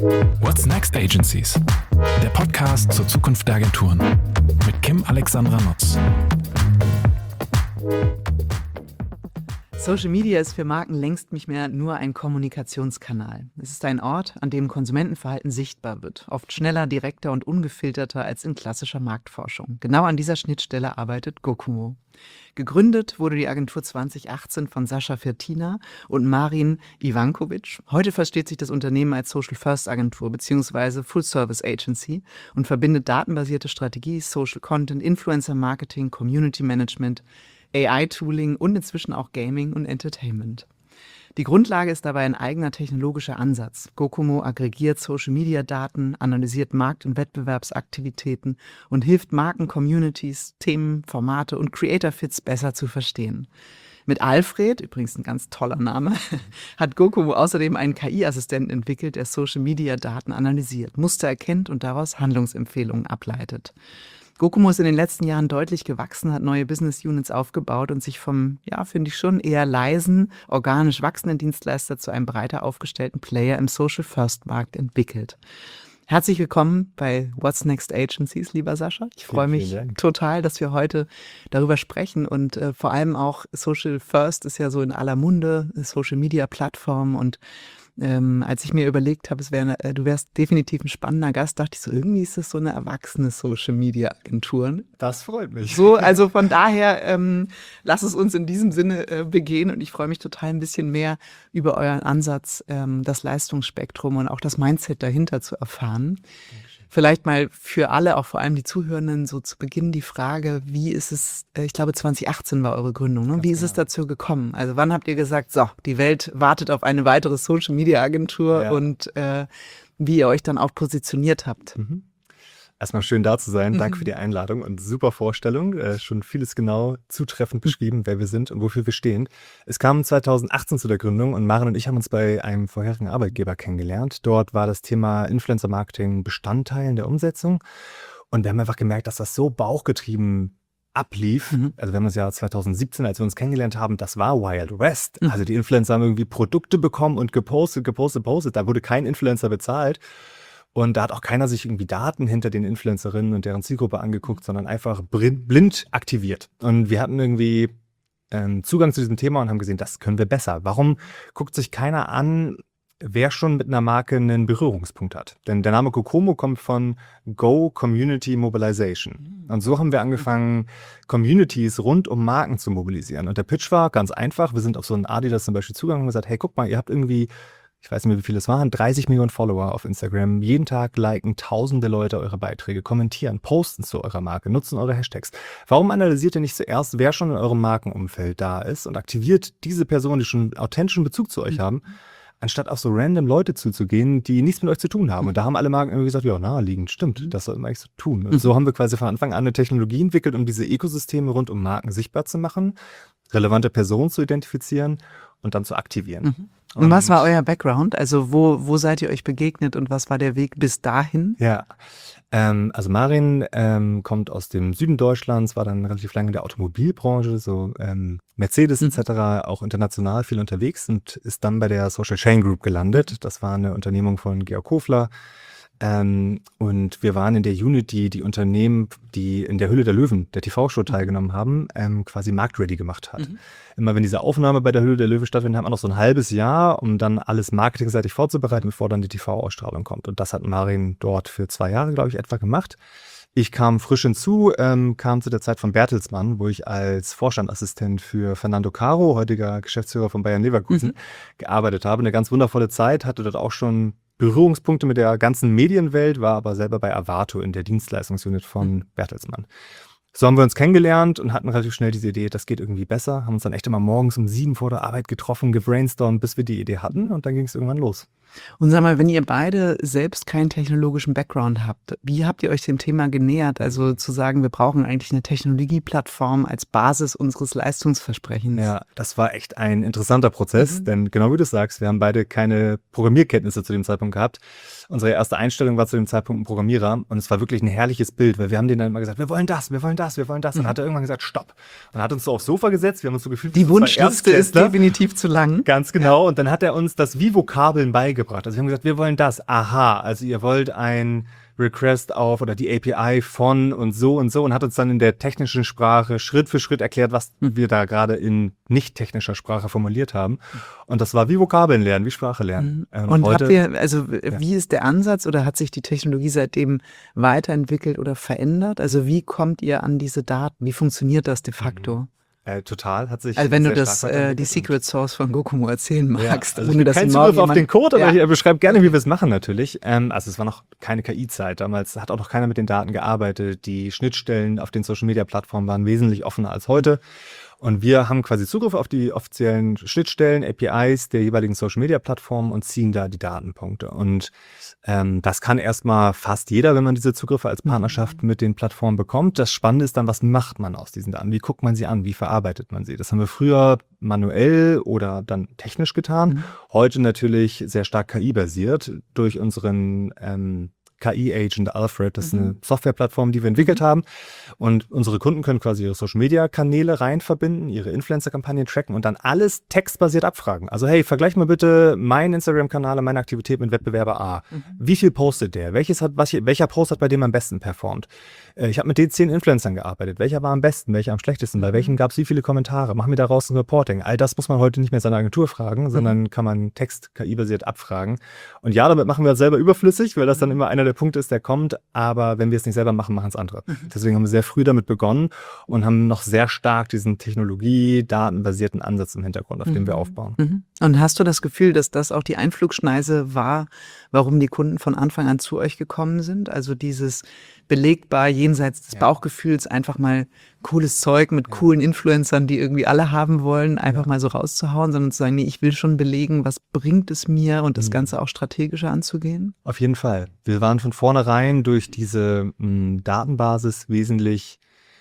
What's Next Agencies? Der Podcast zur Zukunft der Agenturen mit Kim Alexandra Nutz. Social Media ist für Marken längst nicht mehr nur ein Kommunikationskanal. Es ist ein Ort, an dem Konsumentenverhalten sichtbar wird, oft schneller, direkter und ungefilterter als in klassischer Marktforschung. Genau an dieser Schnittstelle arbeitet Gokumo. Gegründet wurde die Agentur 2018 von Sascha Fertina und Marin Ivankovic. Heute versteht sich das Unternehmen als Social First Agentur bzw. Full Service Agency und verbindet datenbasierte Strategie, Social Content, Influencer Marketing, Community Management, AI-Tooling und inzwischen auch Gaming und Entertainment. Die Grundlage ist dabei ein eigener technologischer Ansatz. Gokumo aggregiert Social-Media-Daten, analysiert Markt- und Wettbewerbsaktivitäten und hilft Marken, Communities, Themen, Formate und Creator-Fits besser zu verstehen. Mit Alfred, übrigens ein ganz toller Name, hat Gokumo außerdem einen KI-Assistenten entwickelt, der Social-Media-Daten analysiert, Muster erkennt und daraus Handlungsempfehlungen ableitet. Gokumo ist in den letzten Jahren deutlich gewachsen, hat neue Business Units aufgebaut und sich vom, finde ich schon, eher leisen, organisch wachsenden Dienstleister zu einem breiter aufgestellten Player im Social-First-Markt entwickelt. Herzlich willkommen bei What's Next Agencies, lieber Sascha. Ich freue mich total, dass wir heute darüber sprechen und vor allem auch Social First ist ja so in aller Munde, Social-Media-Plattform und als ich mir überlegt habe, du wärst definitiv ein spannender Gast, dachte ich so, irgendwie ist das so eine erwachsene Social-Media-Agentur. Das freut mich. So, also von daher, lass es uns in diesem Sinne begehen und ich freue mich total ein bisschen mehr über euren Ansatz, das Leistungsspektrum und auch das Mindset dahinter zu erfahren. Vielleicht mal für alle, auch vor allem die Zuhörenden, so zu Beginn die Frage, wie ist es, ich glaube 2018 war eure Gründung, ne? Wie ist es dazu gekommen? Also wann habt ihr gesagt, so, die Welt wartet auf eine weitere Social-Media-Agentur und wie ihr euch dann auch positioniert habt? Erstmal schön da zu sein. Danke für die Einladung und super Vorstellung. Schon vieles genau zutreffend beschrieben, wer wir sind und wofür wir stehen. Es kam 2018 zu der Gründung und Maren und ich haben uns bei einem vorherigen Arbeitgeber kennengelernt. Dort war das Thema Influencer-Marketing Bestandteil in der Umsetzung und wir haben einfach gemerkt, dass das so bauchgetrieben ablief. Also wir haben das Jahr 2017, als wir uns kennengelernt haben, das war Wild West. Also die Influencer haben irgendwie Produkte bekommen und gepostet. Da wurde kein Influencer bezahlt. Und da hat auch keiner sich irgendwie Daten hinter den Influencerinnen und deren Zielgruppe angeguckt, sondern einfach blind aktiviert. Und wir hatten irgendwie Zugang zu diesem Thema und haben gesehen, das können wir besser. Warum guckt sich keiner an, wer schon mit einer Marke einen Berührungspunkt hat? Denn der Name Gokumo kommt von Go Community Mobilization. Und so haben wir angefangen, Communities rund um Marken zu mobilisieren. Und der Pitch war ganz einfach. Wir sind auf so einen Adidas zum Beispiel zugegangen und gesagt, hey, guck mal, ihr habt irgendwie, ich weiß nicht mehr, wie viele es waren, 30 Millionen Follower auf Instagram. Jeden Tag liken tausende Leute eure Beiträge, kommentieren, posten zu eurer Marke, nutzen eure Hashtags. Warum analysiert ihr nicht zuerst, wer schon in eurem Markenumfeld da ist und aktiviert diese Personen, die schon authentischen Bezug zu euch haben, anstatt auf so random Leute zuzugehen, die nichts mit euch zu tun haben. Und da haben alle Marken irgendwie gesagt, ja, naheliegend, stimmt, das sollten wir eigentlich so tun. Und so haben wir quasi von Anfang an eine Technologie entwickelt, um diese Ökosysteme rund um Marken sichtbar zu machen, relevante Personen zu identifizieren und dann zu aktivieren. Und was war euer Background? Also wo seid ihr euch begegnet und was war der Weg bis dahin? Ja, also Marin kommt aus dem Süden Deutschlands, war dann relativ lange in der Automobilbranche, so Mercedes etc., auch international viel unterwegs und ist dann bei der Social Chain Group gelandet. Das war eine Unternehmung von Georg Kofler. Und wir waren in der Unity, die Unternehmen, die in der Höhle der Löwen, der TV-Show teilgenommen haben, quasi marktready gemacht hat. Immer wenn diese Aufnahme bei der Höhle der Löwen stattfindet, haben wir noch so ein halbes Jahr, um dann alles marketingseitig vorzubereiten, bevor dann die TV-Ausstrahlung kommt. Und das hat Marin dort für 2 Jahre, glaube ich, etwa gemacht. Ich kam frisch hinzu, kam zu der Zeit von Bertelsmann, wo ich als Vorstandassistent für Fernando Caro, heutiger Geschäftsführer von Bayer Leverkusen, gearbeitet habe. Eine ganz wundervolle Zeit, hatte dort auch schon Berührungspunkte mit der ganzen Medienwelt, war aber selber bei Avato in der Dienstleistungsunit von Bertelsmann. So haben wir uns kennengelernt und hatten relativ schnell diese Idee, das geht irgendwie besser, haben uns dann echt immer morgens um 7 vor der Arbeit getroffen, gebrainstormt, bis wir die Idee hatten und dann ging es irgendwann los. Und sag mal, wenn ihr beide selbst keinen technologischen Background habt, wie habt ihr euch dem Thema genähert? Also zu sagen, wir brauchen eigentlich eine Technologieplattform als Basis unseres Leistungsversprechens. Ja, das war echt ein interessanter Prozess, denn genau wie du sagst, wir haben beide keine Programmierkenntnisse zu dem Zeitpunkt gehabt. Unsere erste Einstellung war zu dem Zeitpunkt ein Programmierer und es war wirklich ein herrliches Bild, weil wir haben denen dann immer gesagt, wir wollen das. Und dann hat er irgendwann gesagt, stopp. Und dann hat uns so aufs Sofa gesetzt, wir haben uns so gefühlt, die Wunschliste ist definitiv zu lang. Ganz genau. Und dann hat er uns das wie Vokabeln beigebracht. gebracht. Also wir haben gesagt, wir wollen das. Aha, also ihr wollt ein Request auf oder die API von und hat uns dann in der technischen Sprache Schritt für Schritt erklärt, was wir da gerade in nicht technischer Sprache formuliert haben. Und das war wie Vokabeln lernen, wie Sprache lernen. Und wie ist der Ansatz oder hat sich die Technologie seitdem weiterentwickelt oder verändert? Also wie kommt ihr an diese Daten? Wie funktioniert das de facto? Total, hat sich Also wenn du sehr die Secret Source von Gokumo erzählen magst, also ohne dass kein Zugriff auf den Code, aber ich beschreibe gerne, wie wir es machen natürlich. Also es war noch keine KI-Zeit, damals hat auch noch keiner mit den Daten gearbeitet. Die Schnittstellen auf den Social-Media-Plattformen waren wesentlich offener als heute. Und wir haben quasi Zugriff auf die offiziellen Schnittstellen, APIs der jeweiligen Social-Media-Plattformen und ziehen da die Datenpunkte. Und das kann erstmal fast jeder, wenn man diese Zugriffe als Partnerschaft mit den Plattformen bekommt. Das Spannende ist dann, was macht man aus diesen Daten? Wie guckt man sie an? Wie verarbeitet man sie? Das haben wir früher manuell oder dann technisch getan. Heute natürlich sehr stark KI-basiert durch unseren KI-Agent Alfred, das ist eine Softwareplattform, die wir entwickelt haben. Und unsere Kunden können quasi ihre Social-Media-Kanäle rein verbinden, ihre Influencer-Kampagnen tracken und dann alles textbasiert abfragen. Also hey, vergleich mal bitte meinen Instagram-Kanal und meine Aktivität mit Wettbewerber A. Wie viel postet der? Welcher Post hat bei dem am besten performt? Ich habe mit den 10 Influencern gearbeitet. Welcher war am besten? Welcher am schlechtesten? Bei welchem gab es wie viele Kommentare? Mach mir daraus ein Reporting. All das muss man heute nicht mehr seiner Agentur fragen, sondern kann man Text KI-basiert abfragen. Und ja, damit machen wir das selber überflüssig, weil das dann immer einer der Punkte ist, der kommt. Aber wenn wir es nicht selber machen, machen es andere. Deswegen haben wir sehr früh damit begonnen und haben noch sehr stark diesen Technologie-datenbasierten Ansatz im Hintergrund, auf dem wir aufbauen. Und hast du das Gefühl, dass das auch die Einflugschneise war, warum die Kunden von Anfang an zu euch gekommen sind? Also dieses belegbar jenseits des Bauchgefühls einfach mal cooles Zeug mit coolen Influencern, die irgendwie alle haben wollen, einfach mal so rauszuhauen, sondern zu sagen, nee, ich will schon belegen, was bringt es mir und das Ganze auch strategischer anzugehen? Auf jeden Fall. Wir waren von vornherein durch diese Datenbasis wesentlich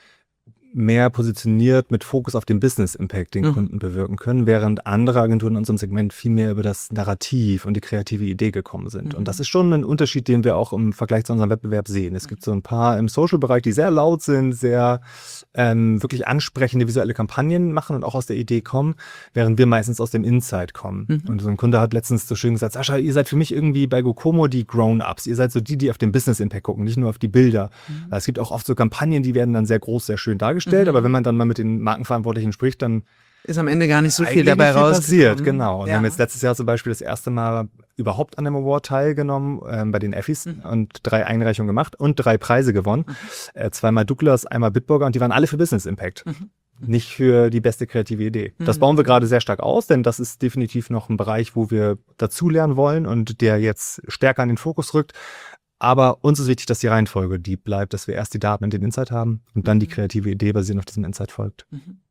mehr positioniert mit Fokus auf den Business-Impact, den Kunden bewirken können, während andere Agenturen in unserem Segment viel mehr über das Narrativ und die kreative Idee gekommen sind. Und das ist schon ein Unterschied, den wir auch im Vergleich zu unserem Wettbewerb sehen. Es gibt so ein paar im Social-Bereich, die sehr laut sind, sehr wirklich ansprechende visuelle Kampagnen machen und auch aus der Idee kommen, während wir meistens aus dem Insight kommen. Und so ein Kunde hat letztens so schön gesagt, Sascha, ihr seid für mich irgendwie bei Gokumo die Grown-Ups. Ihr seid so die auf den Business-Impact gucken, nicht nur auf die Bilder. Es gibt auch oft so Kampagnen, die werden dann sehr groß, sehr schön dargestellt. Aber wenn man dann mal mit den Markenverantwortlichen spricht, dann ist am Ende gar nicht so viel dabei rausgekommen. Genau. Und wir haben jetzt letztes Jahr zum Beispiel das erste Mal überhaupt an dem Award teilgenommen, bei den Effis und 3 Einreichungen gemacht und 3 Preise gewonnen. 2-mal Douglas, einmal Bitburger und die waren alle für Business Impact. Nicht für die beste kreative Idee. Das bauen wir gerade sehr stark aus, denn das ist definitiv noch ein Bereich, wo wir dazulernen wollen und der jetzt stärker an den Fokus rückt. Aber uns ist wichtig, dass die Reihenfolge die bleibt, dass wir erst die Daten und den Insight haben und dann die kreative Idee basierend auf diesem Insight folgt.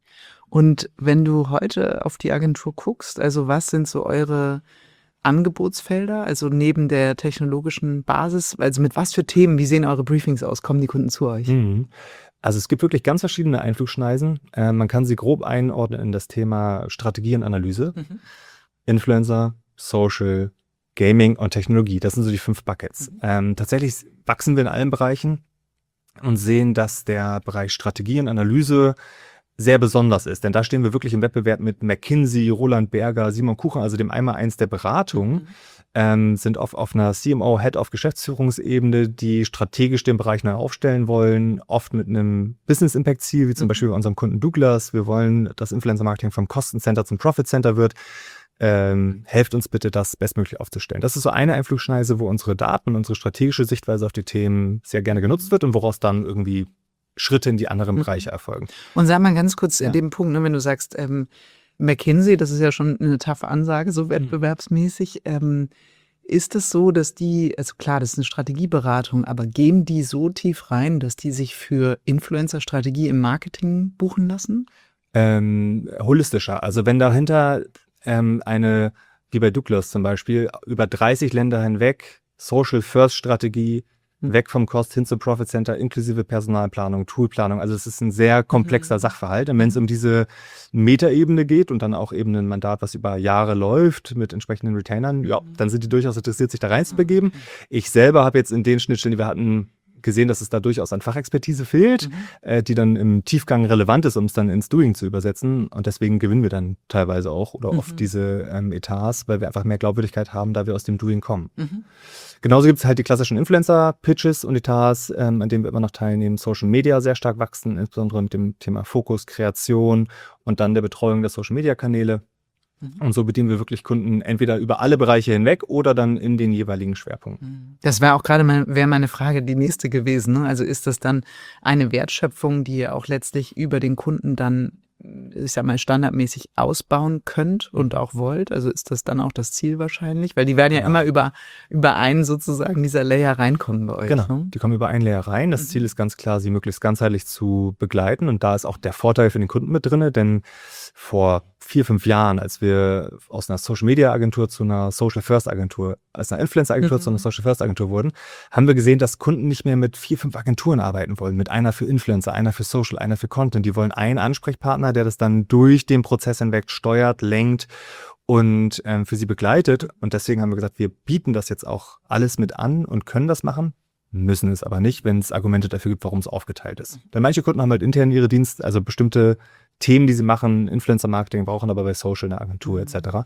Und wenn du heute auf die Agentur guckst, also was sind so eure Angebotsfelder, also neben der technologischen Basis, also mit was für Themen, wie sehen eure Briefings aus, kommen die Kunden zu euch? Also es gibt wirklich ganz verschiedene Einflugschneisen. Man kann sie grob einordnen in das Thema Strategie und Analyse. Influencer, Social, Gaming und Technologie, das sind so die 5 Buckets. Tatsächlich wachsen wir in allen Bereichen und sehen, dass der Bereich Strategie und Analyse sehr besonders ist. Denn da stehen wir wirklich im Wettbewerb mit McKinsey, Roland Berger, Simon Kucher, also dem Einmaleins der Beratung, sind oft auf einer CMO, Head of Geschäftsführungsebene, die strategisch den Bereich neu aufstellen wollen, oft mit einem Business-Impact-Ziel, wie zum Beispiel bei unserem Kunden Douglas. Wir wollen, dass Influencer-Marketing vom Kostencenter zum Profit-Center wird. Helft uns bitte, das bestmöglich aufzustellen. Das ist so eine Einflugschneise, wo unsere Daten, unsere strategische Sichtweise auf die Themen sehr gerne genutzt wird und woraus dann irgendwie Schritte in die anderen Bereiche erfolgen. Und sag mal ganz kurz in dem Punkt, ne, wenn du sagst, McKinsey, das ist ja schon eine taffe Ansage, so wettbewerbsmäßig. Ist es so, dass die, also klar, das ist eine Strategieberatung, aber gehen die so tief rein, dass die sich für Influencer-Strategie im Marketing buchen lassen? Holistischer. Also wenn dahinter wie bei Douglas zum Beispiel, über 30 Länder hinweg, Social-First-Strategie, weg vom Cost hin zum Profit Center, inklusive Personalplanung, Toolplanung. Also es ist ein sehr komplexer Sachverhalt. Und wenn es um diese Metaebene geht und dann auch eben ein Mandat, was über Jahre läuft, mit entsprechenden Retainern, ja, dann sind die durchaus interessiert, sich da reinzubegeben. Ich selber habe jetzt in den Schnittstellen, die wir hatten, gesehen, dass es da durchaus an Fachexpertise fehlt, die dann im Tiefgang relevant ist, um es dann ins Doing zu übersetzen. Und deswegen gewinnen wir dann teilweise auch oder oft diese Etats, weil wir einfach mehr Glaubwürdigkeit haben, da wir aus dem Doing kommen. Genauso gibt es halt die klassischen Influencer-Pitches und Etats, an denen wir immer noch teilnehmen. Social Media sehr stark wachsen, insbesondere mit dem Thema Fokus, Kreation und dann der Betreuung der Social-Media-Kanäle. Und so bedienen wir wirklich Kunden entweder über alle Bereiche hinweg oder dann in den jeweiligen Schwerpunkten. Das wäre auch gerade meine Frage, die nächste gewesen. Ne? Also ist das dann eine Wertschöpfung, die ihr auch letztlich über den Kunden dann, ich sag mal, standardmäßig ausbauen könnt und auch wollt? Also ist das dann auch das Ziel wahrscheinlich? Weil die werden ja immer über einen sozusagen dieser Layer reinkommen bei euch. Genau, Ne? die kommen über einen Layer rein. Das Ziel ist ganz klar, sie möglichst ganzheitlich zu begleiten. Und da ist auch der Vorteil für den Kunden mit drin, denn vor 4-5 Jahren, als wir aus einer Social-Media-Agentur zu einer Social-First-Agentur, als einer Influencer-Agentur zu einer Social-First-Agentur wurden, haben wir gesehen, dass Kunden nicht mehr mit 4-5 Agenturen arbeiten wollen. Mit einer für Influencer, einer für Social, einer für Content. Die wollen einen Ansprechpartner, der das dann durch den Prozess hinweg steuert, lenkt und für sie begleitet. Und deswegen haben wir gesagt, wir bieten das jetzt auch alles mit an und können das machen, müssen es aber nicht, wenn es Argumente dafür gibt, warum es aufgeteilt ist. Denn manche Kunden haben halt intern ihre Dienste, also bestimmte Themen, die sie machen, Influencer-Marketing, brauchen aber bei Social eine Agentur etc.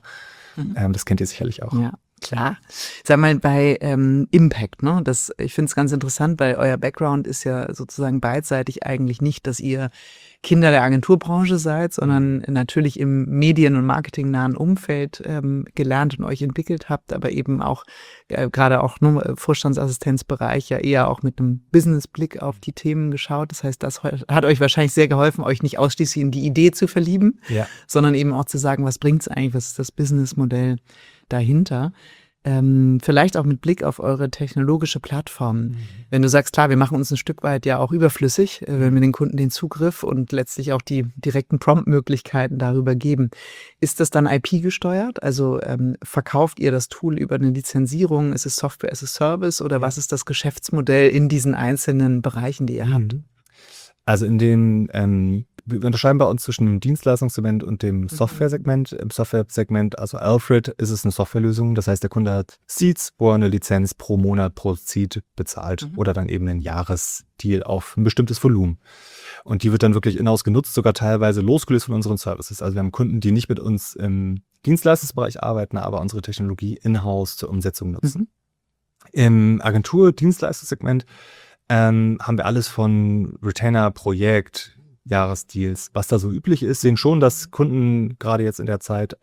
Das kennt ihr sicherlich auch. Ja, klar. Sag mal, bei Impact, ne? Ich finde es ganz interessant, weil euer Background ist ja sozusagen beidseitig eigentlich nicht, dass ihr Kinder der Agenturbranche seid, sondern natürlich im medien- und marketingnahen Umfeld gelernt und euch entwickelt habt, aber eben auch gerade auch Vorstandsassistenzbereich ja eher auch mit einem Business-Blick auf die Themen geschaut. Das heißt, das hat euch wahrscheinlich sehr geholfen, euch nicht ausschließlich in die Idee zu verlieben, sondern eben auch zu sagen, was bringt's eigentlich, was ist das Businessmodell dahinter. Vielleicht auch mit Blick auf eure technologische Plattform. Wenn du sagst, klar, wir machen uns ein Stück weit ja auch überflüssig, wenn wir den Kunden den Zugriff und letztlich auch die direkten Prompt-Möglichkeiten darüber geben. Ist das dann IP gesteuert? Also verkauft ihr das Tool über eine Lizenzierung? Ist es Software as a Service oder was ist das Geschäftsmodell in diesen einzelnen Bereichen, die ihr habt? Also wir unterscheiden bei uns zwischen dem Dienstleistungssegment und dem Software-Segment. Im Software-Segment, also Alfred, ist es eine Softwarelösung. Das heißt, der Kunde hat Seats, wo er eine Lizenz pro Monat pro Seat bezahlt oder dann eben einen Jahresdeal auf ein bestimmtes Volumen. Und die wird dann wirklich in-house genutzt, sogar teilweise losgelöst von unseren Services. Also wir haben Kunden, die nicht mit uns im Dienstleistungsbereich arbeiten, aber unsere Technologie in-house zur Umsetzung nutzen. Im Agentur-Dienstleistungssegment haben wir alles von Retainer, Projekt, Jahresdeals, was da so üblich ist, sehen schon, dass Kunden gerade jetzt in der Zeit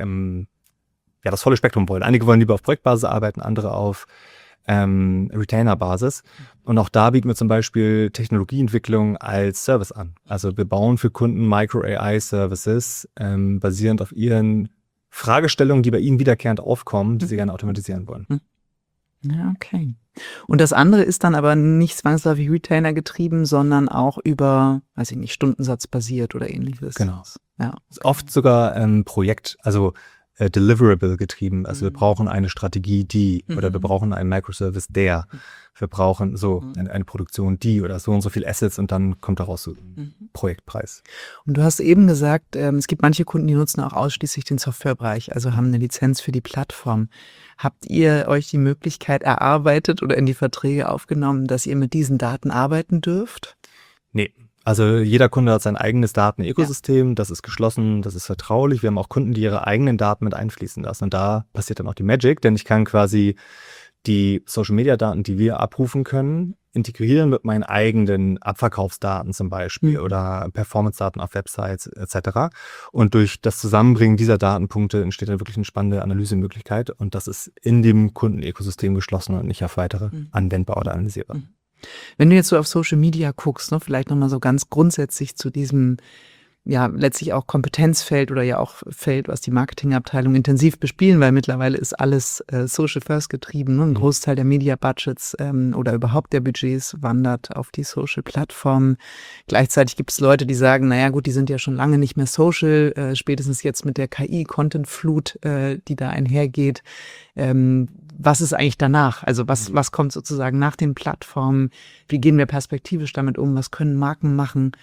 das volle Spektrum wollen. Einige wollen lieber auf Projektbasis arbeiten, andere auf Retainer-Basis. Und auch da bieten wir zum Beispiel Technologieentwicklung als Service an. Also wir bauen für Kunden Micro-AI-Services basierend auf ihren Fragestellungen, die bei ihnen wiederkehrend aufkommen, die sie gerne automatisieren wollen. Ja, okay. Und das andere ist dann aber nicht zwangsläufig Retainer getrieben, sondern auch über, weiß ich nicht, Stundensatz basiert oder ähnliches. Genau. Ja. Oft sogar Projekt, also Deliverable getrieben. Also wir brauchen eine Strategie, oder wir brauchen einen Microservice, wir brauchen eine Produktion, oder so und so viel Assets und dann kommt daraus so ein Projektpreis. Und du hast eben gesagt, es gibt manche Kunden, die nutzen auch ausschließlich den Softwarebereich, also haben eine Lizenz für die Plattform. Habt ihr euch die Möglichkeit erarbeitet oder in die Verträge aufgenommen, dass ihr mit diesen Daten arbeiten dürft? Nee. Also jeder Kunde hat sein eigenes Datenökosystem, das ist geschlossen, das ist vertraulich. Wir haben auch Kunden, die ihre eigenen Daten mit einfließen lassen. Und da passiert dann auch die Magic, denn ich kann quasi die Social-Media-Daten, die wir abrufen können, integrieren mit meinen eigenen Abverkaufsdaten zum Beispiel oder Performance-Daten auf Websites etc. Und durch das Zusammenbringen dieser Datenpunkte entsteht dann wirklich eine spannende Analysemöglichkeit. Und das ist in dem Kundenökosystem geschlossen und nicht auf weitere anwendbar oder analysierbar. Wenn du jetzt so auf Social Media guckst, ne, vielleicht nochmal so ganz grundsätzlich zu diesem, ja, letztlich auch Kompetenzfeld oder ja auch Feld, was die Marketingabteilung intensiv bespielen, weil mittlerweile ist alles Social First getrieben. Ne? Ein Großteil der Media-Budgets oder überhaupt der Budgets wandert auf die Social-Plattformen. Gleichzeitig gibt es Leute, die sagen, naja gut, die sind ja schon lange nicht mehr social, spätestens jetzt mit der KI-Content-Flut, die da einhergeht. Was ist eigentlich danach? Also was kommt sozusagen nach den Plattformen? Wie gehen wir perspektivisch damit um? Was können Marken machen?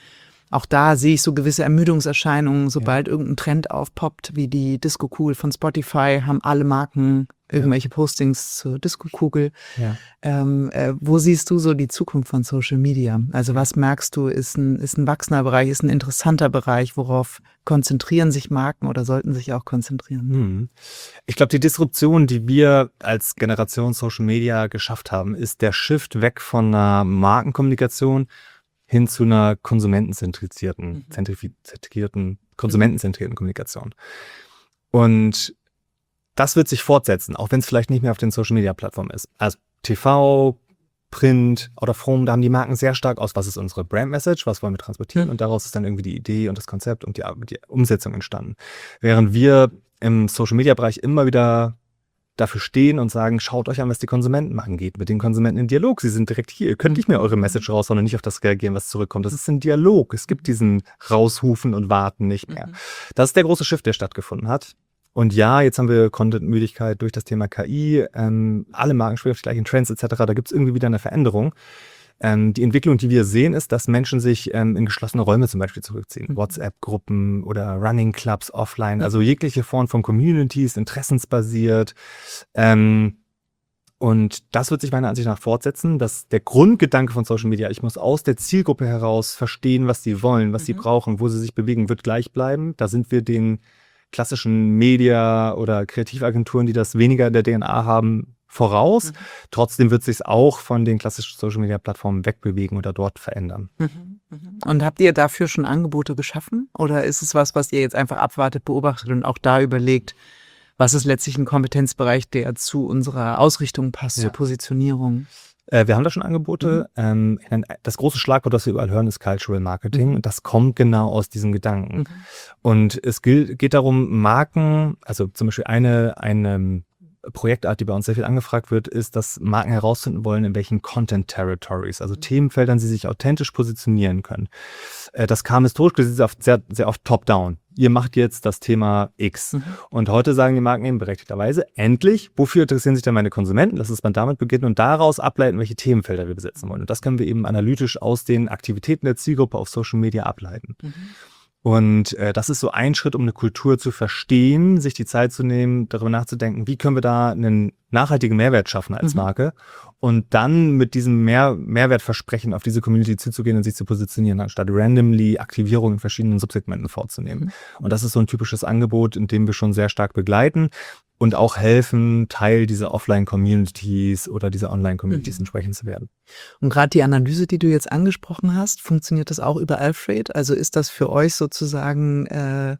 Auch da sehe ich so gewisse Ermüdungserscheinungen, sobald irgendein Trend aufpoppt, wie die Disco-Kugel von Spotify, haben alle Marken irgendwelche Postings zur Disco-Kugel. Ja. Wo siehst du so die Zukunft von Social Media? Also was merkst du, ist ein wachsender Bereich, ist ein interessanter Bereich, worauf konzentrieren sich Marken oder sollten sich auch konzentrieren? Ich glaube, die Disruption, die wir als Generation Social Media geschafft haben, ist der Shift weg von einer Markenkommunikation hin zu einer konsumentenzentrierten Kommunikation. Und das wird sich fortsetzen, auch wenn es vielleicht nicht mehr auf den Social-Media-Plattformen ist. Also TV, Print, Out of Home, da haben die Marken sehr stark aus, was ist unsere Brand-Message, was wollen wir transportieren, und daraus ist dann irgendwie die Idee und das Konzept und die Umsetzung entstanden. Während wir im Social-Media-Bereich immer wieder dafür stehen und sagen, schaut euch an, was die Konsumenten machen, geht mit den Konsumenten in Dialog. Sie sind direkt hier. Ihr könnt nicht mehr eure Message raushauen und nicht auf das reagieren, was zurückkommt. Das ist ein Dialog. Es gibt diesen Raushufen und Warten nicht mehr. Das ist der große Shift, der stattgefunden hat. Und ja, jetzt haben wir Content-Müdigkeit durch das Thema KI. Alle Marken spielen auf die gleichen Trends etc. Da gibt es irgendwie wieder eine Veränderung. Die Entwicklung, die wir sehen, ist, dass Menschen sich in geschlossene Räume zum Beispiel zurückziehen. WhatsApp-Gruppen oder Running Clubs offline, also jegliche Form von Communities, interessensbasiert. Und das wird sich meiner Ansicht nach fortsetzen, dass der Grundgedanke von Social Media, ich muss aus der Zielgruppe heraus verstehen, was sie wollen, was sie brauchen, wo sie sich bewegen, wird gleich bleiben. Da sind wir den klassischen Media- oder Kreativagenturen, die das weniger in der DNA haben, voraus. Trotzdem wird es sich auch von den klassischen Social-Media-Plattformen wegbewegen oder dort verändern. Und habt ihr dafür schon Angebote geschaffen? Oder ist es was ihr jetzt einfach abwartet, beobachtet und auch da überlegt, was ist letztlich ein Kompetenzbereich, der zu unserer Ausrichtung passt, zur Positionierung? Wir haben da schon Angebote. Das große Schlagwort, das wir überall hören, ist Cultural Marketing. Und das kommt genau aus diesem Gedanken. Und es geht darum, Marken, also zum Beispiel eine Projektart, die bei uns sehr viel angefragt wird, ist, dass Marken herausfinden wollen, in welchen Content-Territories, also Themenfeldern, sie sich authentisch positionieren können. Das kam historisch gesehen sehr, sehr oft top-down. Ihr macht jetzt das Thema X. Und heute sagen die Marken eben berechtigterweise, endlich, wofür interessieren sich denn meine Konsumenten? Lass uns mal damit beginnen und daraus ableiten, welche Themenfelder wir besetzen wollen. Und das können wir eben analytisch aus den Aktivitäten der Zielgruppe auf Social Media ableiten. Und das ist so ein Schritt, um eine Kultur zu verstehen, sich die Zeit zu nehmen, darüber nachzudenken, wie können wir da einen nachhaltigen Mehrwert schaffen als Marke und dann mit diesem Mehrwertversprechen auf diese Community zuzugehen und sich zu positionieren, anstatt randomly Aktivierung in verschiedenen Subsegmenten vorzunehmen. Und das ist so ein typisches Angebot, in dem wir schon sehr stark begleiten und auch helfen, Teil dieser Offline-Communities oder dieser Online-Communities entsprechend zu werden. Und gerade die Analyse, die du jetzt angesprochen hast, funktioniert das auch über Alfred? Also ist das für euch sozusagen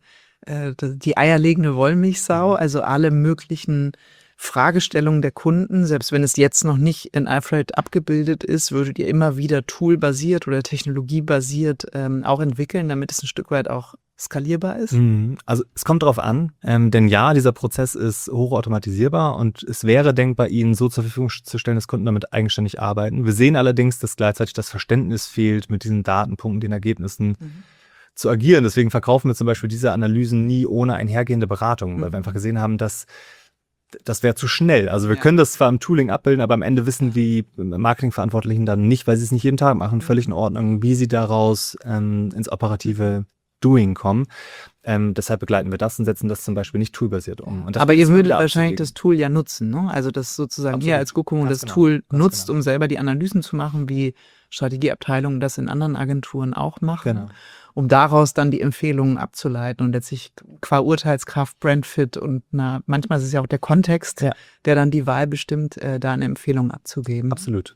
die eierlegende Wollmilchsau, also alle möglichen Fragestellungen der Kunden, selbst wenn es jetzt noch nicht in Alfred abgebildet ist, würdet ihr immer wieder toolbasiert oder technologiebasiert auch entwickeln, damit es ein Stück weit auch skalierbar ist? Also es kommt darauf an, denn ja, dieser Prozess ist hochautomatisierbar und es wäre denkbar, ihn so zur Verfügung zu stellen, dass Kunden damit eigenständig arbeiten. Wir sehen allerdings, dass gleichzeitig das Verständnis fehlt, mit diesen Datenpunkten, den Ergebnissen zu agieren. Deswegen verkaufen wir zum Beispiel diese Analysen nie ohne einhergehende Beratung, weil wir einfach gesehen haben, dass das wäre zu schnell. Also wir können das zwar im Tooling abbilden, aber am Ende wissen die Marketingverantwortlichen dann nicht, weil sie es nicht jeden Tag machen, völlig in Ordnung, wie sie daraus ins operative Doing kommen. Deshalb begleiten wir das und setzen das zum Beispiel nicht toolbasiert um. Und aber ihr würdet wahrscheinlich das Tool ja nutzen, ne? Also das sozusagen Absolut. ihr als GoCo das Tool nutzt, um selber die Analysen zu machen, wie Strategieabteilungen das in anderen Agenturen auch machen, um daraus dann die Empfehlungen abzuleiten und letztlich qua Urteilskraft, Brandfit und manchmal ist es ja auch der Kontext, der dann die Wahl bestimmt, da eine Empfehlung abzugeben. Absolut.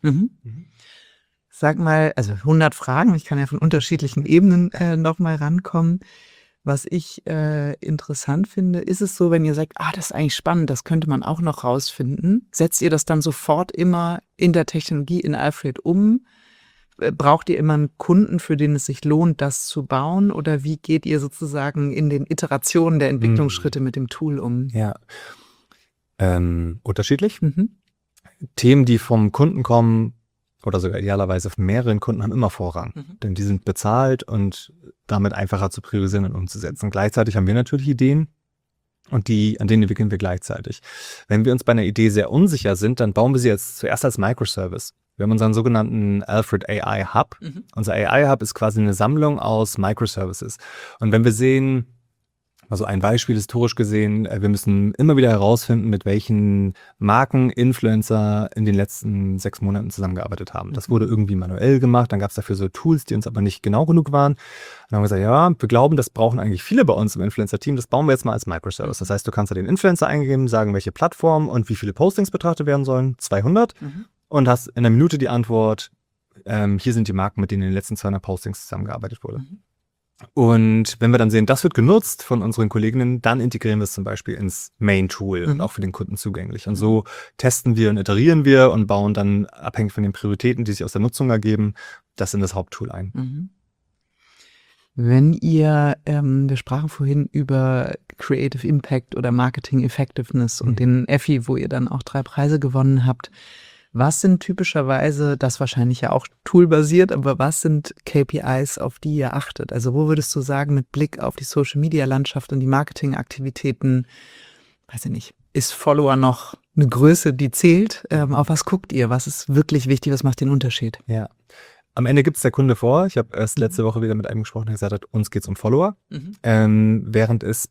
Sag mal, also 100 Fragen, ich kann ja von unterschiedlichen Ebenen nochmal rankommen. Was ich interessant finde, ist es so, wenn ihr sagt, das ist eigentlich spannend, das könnte man auch noch rausfinden, setzt ihr das dann sofort immer in der Technologie in Alfred um? Braucht ihr immer einen Kunden, für den es sich lohnt, das zu bauen? Oder wie geht ihr sozusagen in den Iterationen der Entwicklungsschritte mit dem Tool um? Ja, unterschiedlich. Themen, die vom Kunden kommen, oder sogar idealerweise von mehreren Kunden, haben immer Vorrang. Denn die sind bezahlt und damit einfacher zu priorisieren und umzusetzen. Gleichzeitig haben wir natürlich Ideen und an denen entwickeln wir gleichzeitig. Wenn wir uns bei einer Idee sehr unsicher sind, dann bauen wir sie zuerst als Microservice. Wir haben unseren sogenannten Alfred AI Hub. Unser AI Hub ist quasi eine Sammlung aus Microservices. Und wenn wir sehen, also ein Beispiel historisch gesehen, wir müssen immer wieder herausfinden, mit welchen Marken Influencer in den letzten 6 Monaten zusammengearbeitet haben. Das wurde irgendwie manuell gemacht, dann gab es dafür so Tools, die uns aber nicht genau genug waren. Dann haben wir gesagt, ja, wir glauben, das brauchen eigentlich viele bei uns im Influencer-Team, das bauen wir jetzt mal als Microservice. Das heißt, du kannst da den Influencer eingeben, sagen, welche Plattform und wie viele Postings betrachtet werden sollen, 200, und hast in einer Minute die Antwort, hier sind die Marken, mit denen in den letzten 200 Postings zusammengearbeitet wurde. Und wenn wir dann sehen, das wird genutzt von unseren Kolleginnen, dann integrieren wir es zum Beispiel ins Main-Tool und auch für den Kunden zugänglich. Und so testen wir und iterieren wir und bauen dann, abhängig von den Prioritäten, die sich aus der Nutzung ergeben, das in das Haupttool ein. Wenn ihr, wir sprachen vorhin über Creative Impact oder Marketing Effectiveness und den Effi, wo ihr dann auch 3 Preise gewonnen habt. Was sind typischerweise, das wahrscheinlich ja auch toolbasiert, aber was sind KPIs, auf die ihr achtet? Also wo würdest du sagen, mit Blick auf die Social-Media-Landschaft und die Marketingaktivitäten, weiß ich nicht, ist Follower noch eine Größe, die zählt? Auf was guckt ihr? Was ist wirklich wichtig? Was macht den Unterschied? Ja. Am Ende gibt es der Kunde vor. Ich habe erst letzte Woche wieder mit einem gesprochen, der gesagt hat, uns geht es um Follower. Während es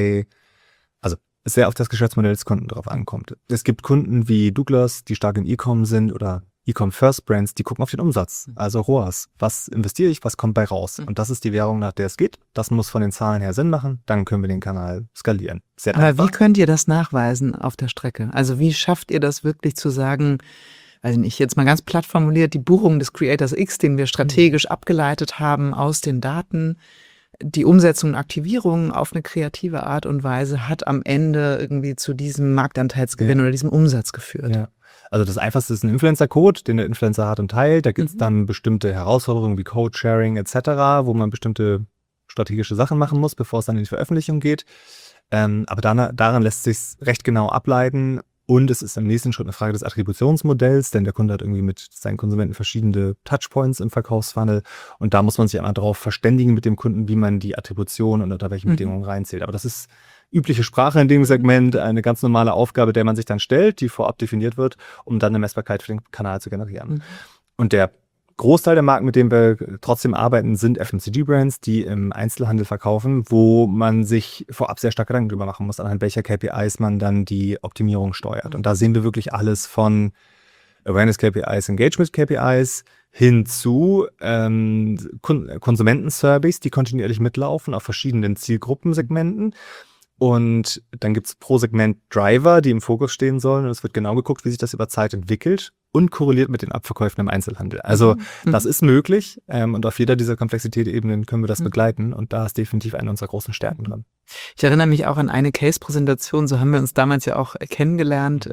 sehr auf das Geschäftsmodell des Kunden drauf ankommt. Es gibt Kunden wie Douglas, die stark in E-Com sind, oder E-Com-First-Brands, die gucken auf den Umsatz. Also ROAS. Was investiere ich, was kommt bei raus? Und das ist die Währung, nach der es geht. Das muss von den Zahlen her Sinn machen. Dann können wir den Kanal skalieren. Sehr Aber einfach. wie könnt ihr das nachweisen auf der Strecke? Also wie schafft ihr das wirklich zu sagen, weiß nicht, jetzt mal ganz platt formuliert, die Buchung des Creators X, den wir strategisch abgeleitet haben aus den Daten, die Umsetzung und Aktivierung auf eine kreative Art und Weise hat am Ende irgendwie zu diesem Marktanteilsgewinn oder diesem Umsatz geführt. Ja. Also das Einfachste ist ein Influencer-Code, den der Influencer hat und teilt. Da gibt es dann bestimmte Herausforderungen wie Code-Sharing etc., wo man bestimmte strategische Sachen machen muss, bevor es dann in die Veröffentlichung geht. Aber daran lässt sich recht genau ableiten. Und es ist im nächsten Schritt eine Frage des Attributionsmodells, denn der Kunde hat irgendwie mit seinen Konsumenten verschiedene Touchpoints im Verkaufsfunnel. Und da muss man sich einmal darauf verständigen mit dem Kunden, wie man die Attribution und unter welchen Bedingungen reinzählt. Aber das ist übliche Sprache in dem Segment, eine ganz normale Aufgabe, der man sich dann stellt, die vorab definiert wird, um dann eine Messbarkeit für den Kanal zu generieren. Und der Großteil der Marken, mit denen wir trotzdem arbeiten, sind FMCG-Brands, die im Einzelhandel verkaufen, wo man sich vorab sehr stark Gedanken drüber machen muss, anhand welcher KPIs man dann die Optimierung steuert. Und da sehen wir wirklich alles von Awareness-KPIs, Engagement-KPIs hin zu Konsumentensurveys, die kontinuierlich mitlaufen auf verschiedenen Zielgruppensegmenten. Und dann gibt es pro Segment Driver, die im Fokus stehen sollen. Und es wird genau geguckt, wie sich das über Zeit entwickelt und korreliert mit den Abverkäufen im Einzelhandel. Also das ist möglich und auf jeder dieser Komplexitätsebenen können wir das begleiten. Und da ist definitiv eine unserer großen Stärken dran. Ich erinnere mich auch an eine Case-Präsentation, so haben wir uns damals ja auch kennengelernt.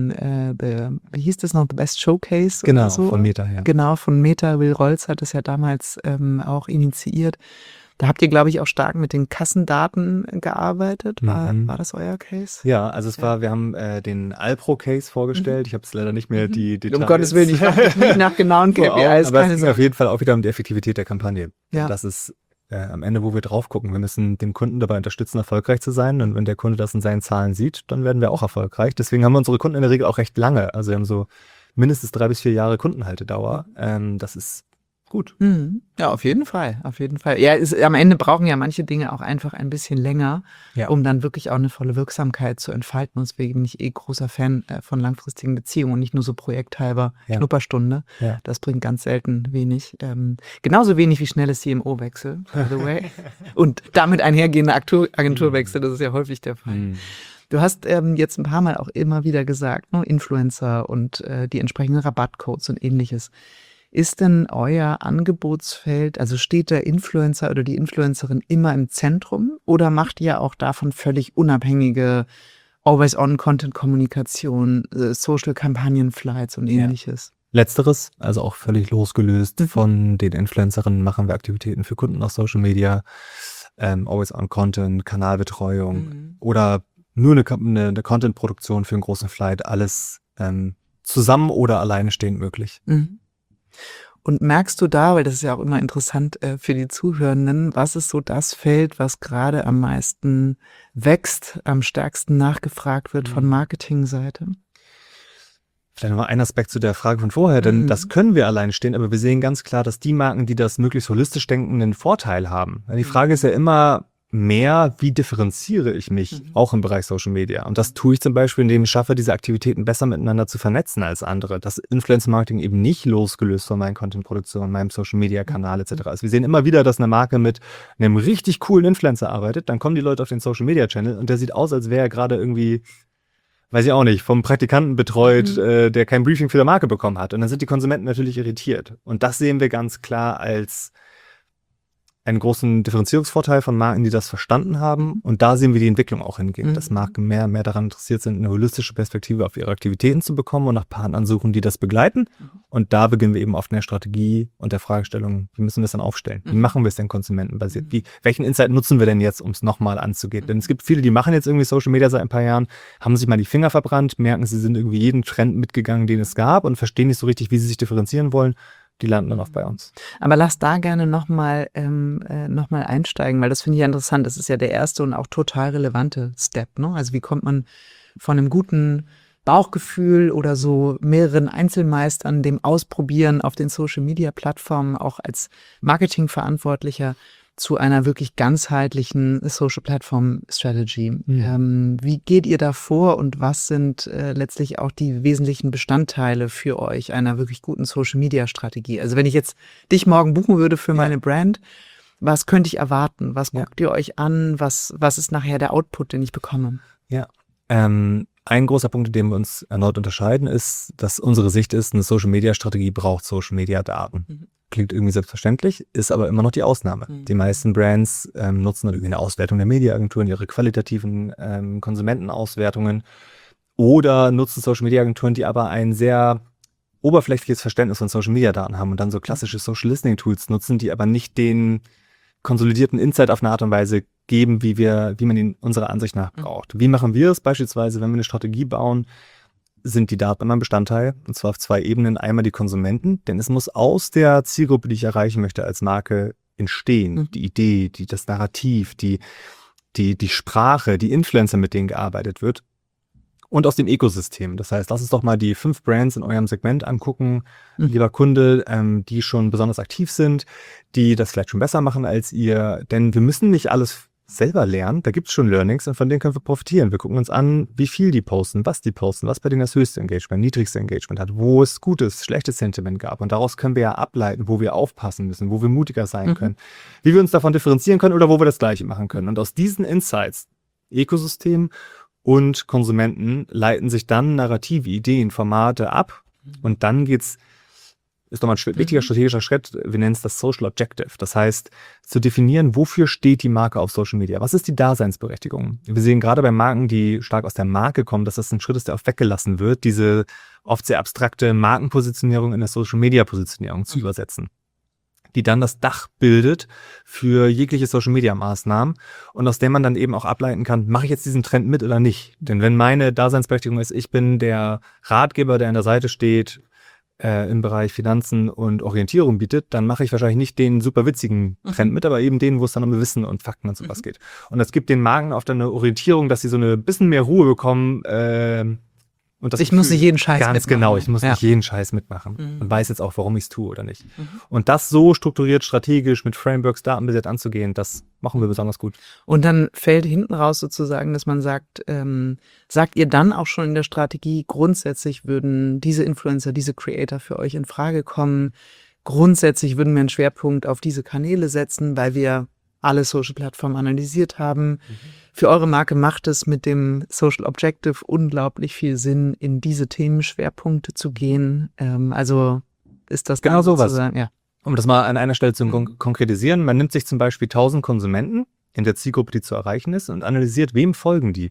Wie hieß das noch? The Best Showcase? Genau, oder so? von Meta, ja. Genau, von Meta. Will Rolls hat das ja damals auch initiiert. Da habt ihr, glaube ich, auch stark mit den Kassendaten gearbeitet. War das euer Case? Ja, also wir haben den Alpro-Case vorgestellt. Ich habe es leider nicht mehr die Details. Um Gottes Willen, ich frage nicht nach genauen KPIs. Aber es ging auf jeden Fall auch wieder um die Effektivität der Kampagne. Ja. Das ist am Ende, wo wir drauf gucken. Wir müssen den Kunden dabei unterstützen, erfolgreich zu sein. Und wenn der Kunde das in seinen Zahlen sieht, dann werden wir auch erfolgreich. Deswegen haben wir unsere Kunden in der Regel auch recht lange. Also wir haben so mindestens 3 bis 4 Jahre Kundenhaltedauer. Das ist gut. Ja, auf jeden Fall, auf jeden Fall. Ja, am Ende brauchen ja manche Dinge auch einfach ein bisschen länger, um dann wirklich auch eine volle Wirksamkeit zu entfalten. Und deswegen bin ich großer Fan von langfristigen Beziehungen und nicht nur so projekthalber Schnupperstunde. Ja. Das bringt ganz selten wenig. Genauso wenig wie schnelle CMO-Wechsel, by the way. Und damit einhergehende Agenturwechsel, das ist ja häufig der Fall. Du hast jetzt ein paar Mal auch immer wieder gesagt, ne, Influencer und die entsprechenden Rabattcodes und ähnliches. Ist denn euer Angebotsfeld, also steht der Influencer oder die Influencerin immer im Zentrum oder macht ihr auch davon völlig unabhängige Always-on-Content-Kommunikation, Social-Kampagnen-Flights und ähnliches? Letzteres, also auch völlig losgelöst von den Influencerinnen, machen wir Aktivitäten für Kunden auf Social Media, Always-on-Content, Kanalbetreuung oder nur eine Content-Produktion für einen großen Flight, alles zusammen oder alleine stehend möglich. Und merkst du da, weil das ist ja auch immer interessant für die Zuhörenden, was ist so das Feld, was gerade am meisten wächst, am stärksten nachgefragt wird von Marketingseite? Vielleicht noch mal ein Aspekt zu der Frage von vorher, denn das können wir alleine stehen, aber wir sehen ganz klar, dass die Marken, die das möglichst holistisch denken, einen Vorteil haben. Die Frage ist ja immer mehr, wie differenziere ich mich auch im Bereich Social Media? Und das tue ich zum Beispiel, indem ich schaffe, diese Aktivitäten besser miteinander zu vernetzen als andere. Das Influencer-Marketing eben nicht losgelöst von meinen Content-Produktionen, meinem Social-Media-Kanal etc. Also wir sehen immer wieder, dass eine Marke mit einem richtig coolen Influencer arbeitet, dann kommen die Leute auf den Social-Media-Channel und der sieht aus, als wäre er gerade irgendwie, weiß ich auch nicht, vom Praktikanten betreut, der kein Briefing für die Marke bekommen hat. Und dann sind die Konsumenten natürlich irritiert. Und das sehen wir ganz klar als einen großen Differenzierungsvorteil von Marken, die das verstanden haben. Und da sehen wir die Entwicklung auch hingehen, dass Marken mehr daran interessiert sind, eine holistische Perspektive auf ihre Aktivitäten zu bekommen und nach Partnern suchen, die das begleiten. Und da beginnen wir eben oft in der Strategie und der Fragestellung, wie müssen wir es dann aufstellen? Wie machen wir es denn konsumentenbasiert? Welchen Insight nutzen wir denn jetzt, um es nochmal anzugehen? Denn es gibt viele, die machen jetzt irgendwie Social Media seit ein paar Jahren, haben sich mal die Finger verbrannt, merken, sie sind irgendwie jeden Trend mitgegangen, den es gab und verstehen nicht so richtig, wie sie sich differenzieren wollen. Die landen dann oft bei uns. Aber lass da gerne nochmal einsteigen, weil das finde ich ja interessant. Das ist ja der erste und auch total relevante Step, ne? Also wie kommt man von einem guten Bauchgefühl oder so mehreren Einzelmeistern, dem Ausprobieren auf den Social-Media-Plattformen auch als Marketingverantwortlicher zu einer wirklich ganzheitlichen Social-Platform-Strategy. Wie geht ihr da vor und was sind letztlich auch die wesentlichen Bestandteile für euch einer wirklich guten Social-Media-Strategie? Also wenn ich jetzt dich morgen buchen würde für meine Brand, was könnte ich erwarten? Was guckt ihr euch an? Was ist nachher der Output, den ich bekomme? Ja, ein großer Punkt, in dem wir uns erneut unterscheiden, ist, dass unsere Sicht ist, eine Social-Media-Strategie braucht Social-Media-Daten. Klingt irgendwie selbstverständlich, ist aber immer noch die Ausnahme. Die meisten Brands nutzen dann irgendwie eine Auswertung der Mediaagenturen, ihre qualitativen Konsumentenauswertungen oder nutzen Social-Media-Agenturen, die aber ein sehr oberflächliches Verständnis von Social-Media-Daten haben und dann so klassische Social-Listening-Tools nutzen, die aber nicht den konsolidierten Insight auf eine Art und Weise geben, wie man ihn unserer Ansicht nach braucht. Wie machen wir es beispielsweise, wenn wir eine Strategie bauen, sind die Daten immer ein Bestandteil, und zwar auf 2 Ebenen. Einmal die Konsumenten, denn es muss aus der Zielgruppe, die ich erreichen möchte als Marke, entstehen. Die Idee, das Narrativ, die Sprache, die Influencer, mit denen gearbeitet wird. Und aus dem Ökosystem. Das heißt, lass uns doch mal die 5 Brands in eurem Segment angucken, lieber Kunde, die schon besonders aktiv sind, die das vielleicht schon besser machen als ihr. Denn wir müssen nicht alles selber lernen, da gibt es schon Learnings und von denen können wir profitieren. Wir gucken uns an, wie viel die posten, was bei denen das höchste Engagement, niedrigste Engagement hat, wo es gutes, schlechtes Sentiment gab. Und daraus können wir ja ableiten, wo wir aufpassen müssen, wo wir mutiger sein können, wie wir uns davon differenzieren können oder wo wir das Gleiche machen können. Und aus diesen Insights, Ökosystem und Konsumenten, leiten sich dann narrative Ideen, Formate ab und dann ist nochmal ein wichtiger strategischer Schritt, wir nennen es das Social Objective. Das heißt, zu definieren, wofür steht die Marke auf Social Media? Was ist die Daseinsberechtigung? Wir sehen gerade bei Marken, die stark aus der Marke kommen, dass das ein Schritt ist, der oft weggelassen wird, diese oft sehr abstrakte Markenpositionierung in der Social Media Positionierung zu übersetzen, die dann das Dach bildet für jegliche Social Media Maßnahmen und aus der man dann eben auch ableiten kann, mache ich jetzt diesen Trend mit oder nicht? Denn wenn meine Daseinsberechtigung ist, ich bin der Ratgeber, der an der Seite steht, im Bereich Finanzen und Orientierung bietet, dann mache ich wahrscheinlich nicht den super witzigen Trend mit, aber eben den, wo es dann um Wissen und Fakten und sowas geht. Und das gibt den Marken oft eine Orientierung, dass sie so eine bisschen mehr Ruhe bekommen. Und das Ich muss nicht jeden Scheiß ganz mitmachen. genau, ich muss nicht jeden Scheiß mitmachen und weiß jetzt auch, warum ich es tue oder nicht. Und das so strukturiert, strategisch, mit Frameworks, datenbasiert anzugehen, das machen wir besonders gut. Und dann fällt hinten raus sozusagen, dass man sagt, sagt ihr dann auch schon in der Strategie, grundsätzlich würden diese Influencer, diese Creator für euch in Frage kommen. Grundsätzlich würden wir einen Schwerpunkt auf diese Kanäle setzen, weil wir alle Social-Plattformen analysiert haben. Für eure Marke macht es mit dem Social Objective unglaublich viel Sinn, in diese Themenschwerpunkte zu gehen. Also ist das genau sowas. Ja. Um das mal an einer Stelle zu konkretisieren, man nimmt sich zum Beispiel 1000 Konsumenten in der Zielgruppe, die zu erreichen ist, und analysiert, wem folgen die.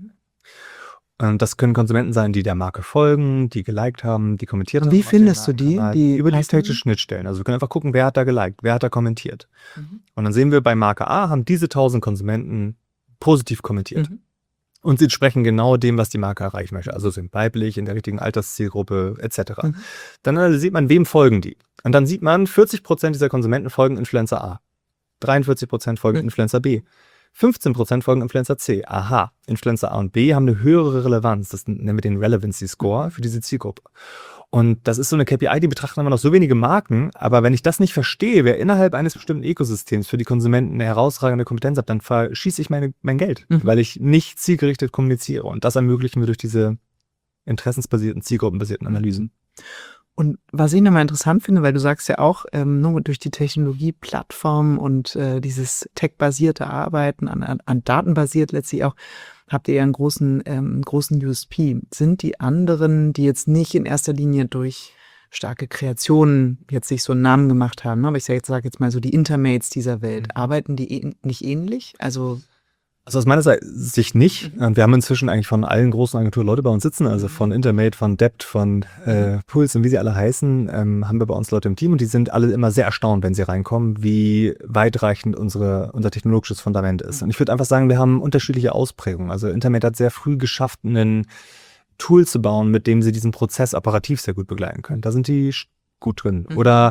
Und das können Konsumenten sein, die der Marke folgen, die geliked haben, die kommentiert haben. Und wie findest du die? Über die technischen Schnittstellen. Also wir können einfach gucken, wer hat da geliked, wer hat da kommentiert. Und dann sehen wir, bei Marke A haben diese 1000 Konsumenten positiv kommentiert. Und sie entsprechen genau dem, was die Marke erreichen möchte. Also sind weiblich, in der richtigen Alterszielgruppe etc. Dann analysiert man, wem folgen die. Und dann sieht man, 40% dieser Konsumenten folgen Influencer A. 43% folgen Influencer B. 15% folgen Influencer C. Aha, Influencer A und B haben eine höhere Relevanz. Das nennen wir den Relevancy Score für diese Zielgruppe. Und das ist so eine KPI, die betrachten immer noch so wenige Marken. Aber wenn ich das nicht verstehe, wer innerhalb eines bestimmten Ökosystems für die Konsumenten eine herausragende Kompetenz hat, dann verschieße ich mein Geld, weil ich nicht zielgerichtet kommuniziere. Und das ermöglichen wir durch diese interessensbasierten, zielgruppenbasierten Analysen. Und was ich nochmal interessant finde, weil du sagst ja auch, nur durch die Technologieplattform und dieses tech-basierte Arbeiten, an datenbasiert letztlich auch, habt ihr ja einen großen USP. Sind die anderen, die jetzt nicht in erster Linie durch starke Kreationen jetzt sich so einen Namen gemacht haben, ne? Aber ich sage jetzt mal so die Intermates dieser Welt, arbeiten die nicht ähnlich? Also aus meiner Sicht nicht. Wir haben inzwischen eigentlich von allen großen Agenturen Leute bei uns sitzen, also von Intermate, von Dept, von Puls und wie sie alle heißen, haben wir bei uns Leute im Team und die sind alle immer sehr erstaunt, wenn sie reinkommen, wie weitreichend unser technologisches Fundament ist. Und ich würde einfach sagen, wir haben unterschiedliche Ausprägungen. Also Intermate hat sehr früh geschafft, ein Tool zu bauen, mit dem sie diesen Prozess operativ sehr gut begleiten können. Da sind die gut drin. Oder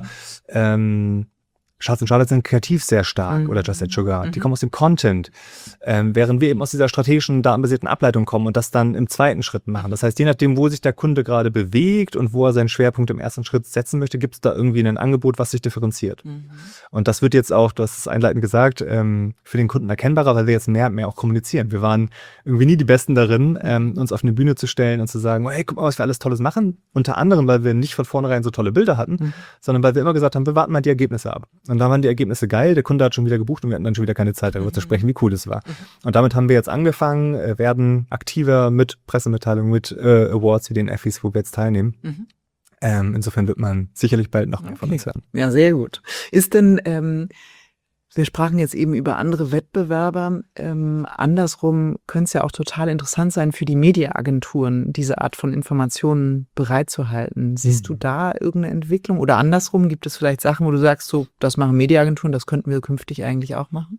Schatz und Charlotte sind kreativ sehr stark oder Just Add Sugar. Die kommen aus dem Content, während wir eben aus dieser strategischen, datenbasierten Ableitung kommen und das dann im zweiten Schritt machen. Das heißt, je nachdem, wo sich der Kunde gerade bewegt und wo er seinen Schwerpunkt im ersten Schritt setzen möchte, gibt es da irgendwie ein Angebot, was sich differenziert. Und das wird jetzt auch, du hast es einleitend gesagt, für den Kunden erkennbarer, weil wir jetzt mehr und mehr auch kommunizieren. Wir waren irgendwie nie die Besten darin, uns auf eine Bühne zu stellen und zu sagen, hey, guck mal, was wir alles Tolles machen. Unter anderem, weil wir nicht von vornherein so tolle Bilder hatten, sondern weil wir immer gesagt haben, wir warten mal die Ergebnisse ab. Und da waren die Ergebnisse geil, der Kunde hat schon wieder gebucht und wir hatten dann schon wieder keine Zeit darüber zu sprechen, wie cool das war. Und damit haben wir jetzt angefangen, werden aktiver mit Pressemitteilungen, mit Awards wie den Effis, wo wir jetzt teilnehmen. Insofern wird man sicherlich bald noch mehr von uns hören. Ja, sehr gut. Ist denn, wir sprachen jetzt eben über andere Wettbewerber. Andersrum könnte es ja auch total interessant sein für die Mediaagenturen, diese Art von Informationen bereitzuhalten. Siehst du da irgendeine Entwicklung? Oder andersrum, gibt es vielleicht Sachen, wo du sagst, so, das machen Mediaagenturen, das könnten wir künftig eigentlich auch machen?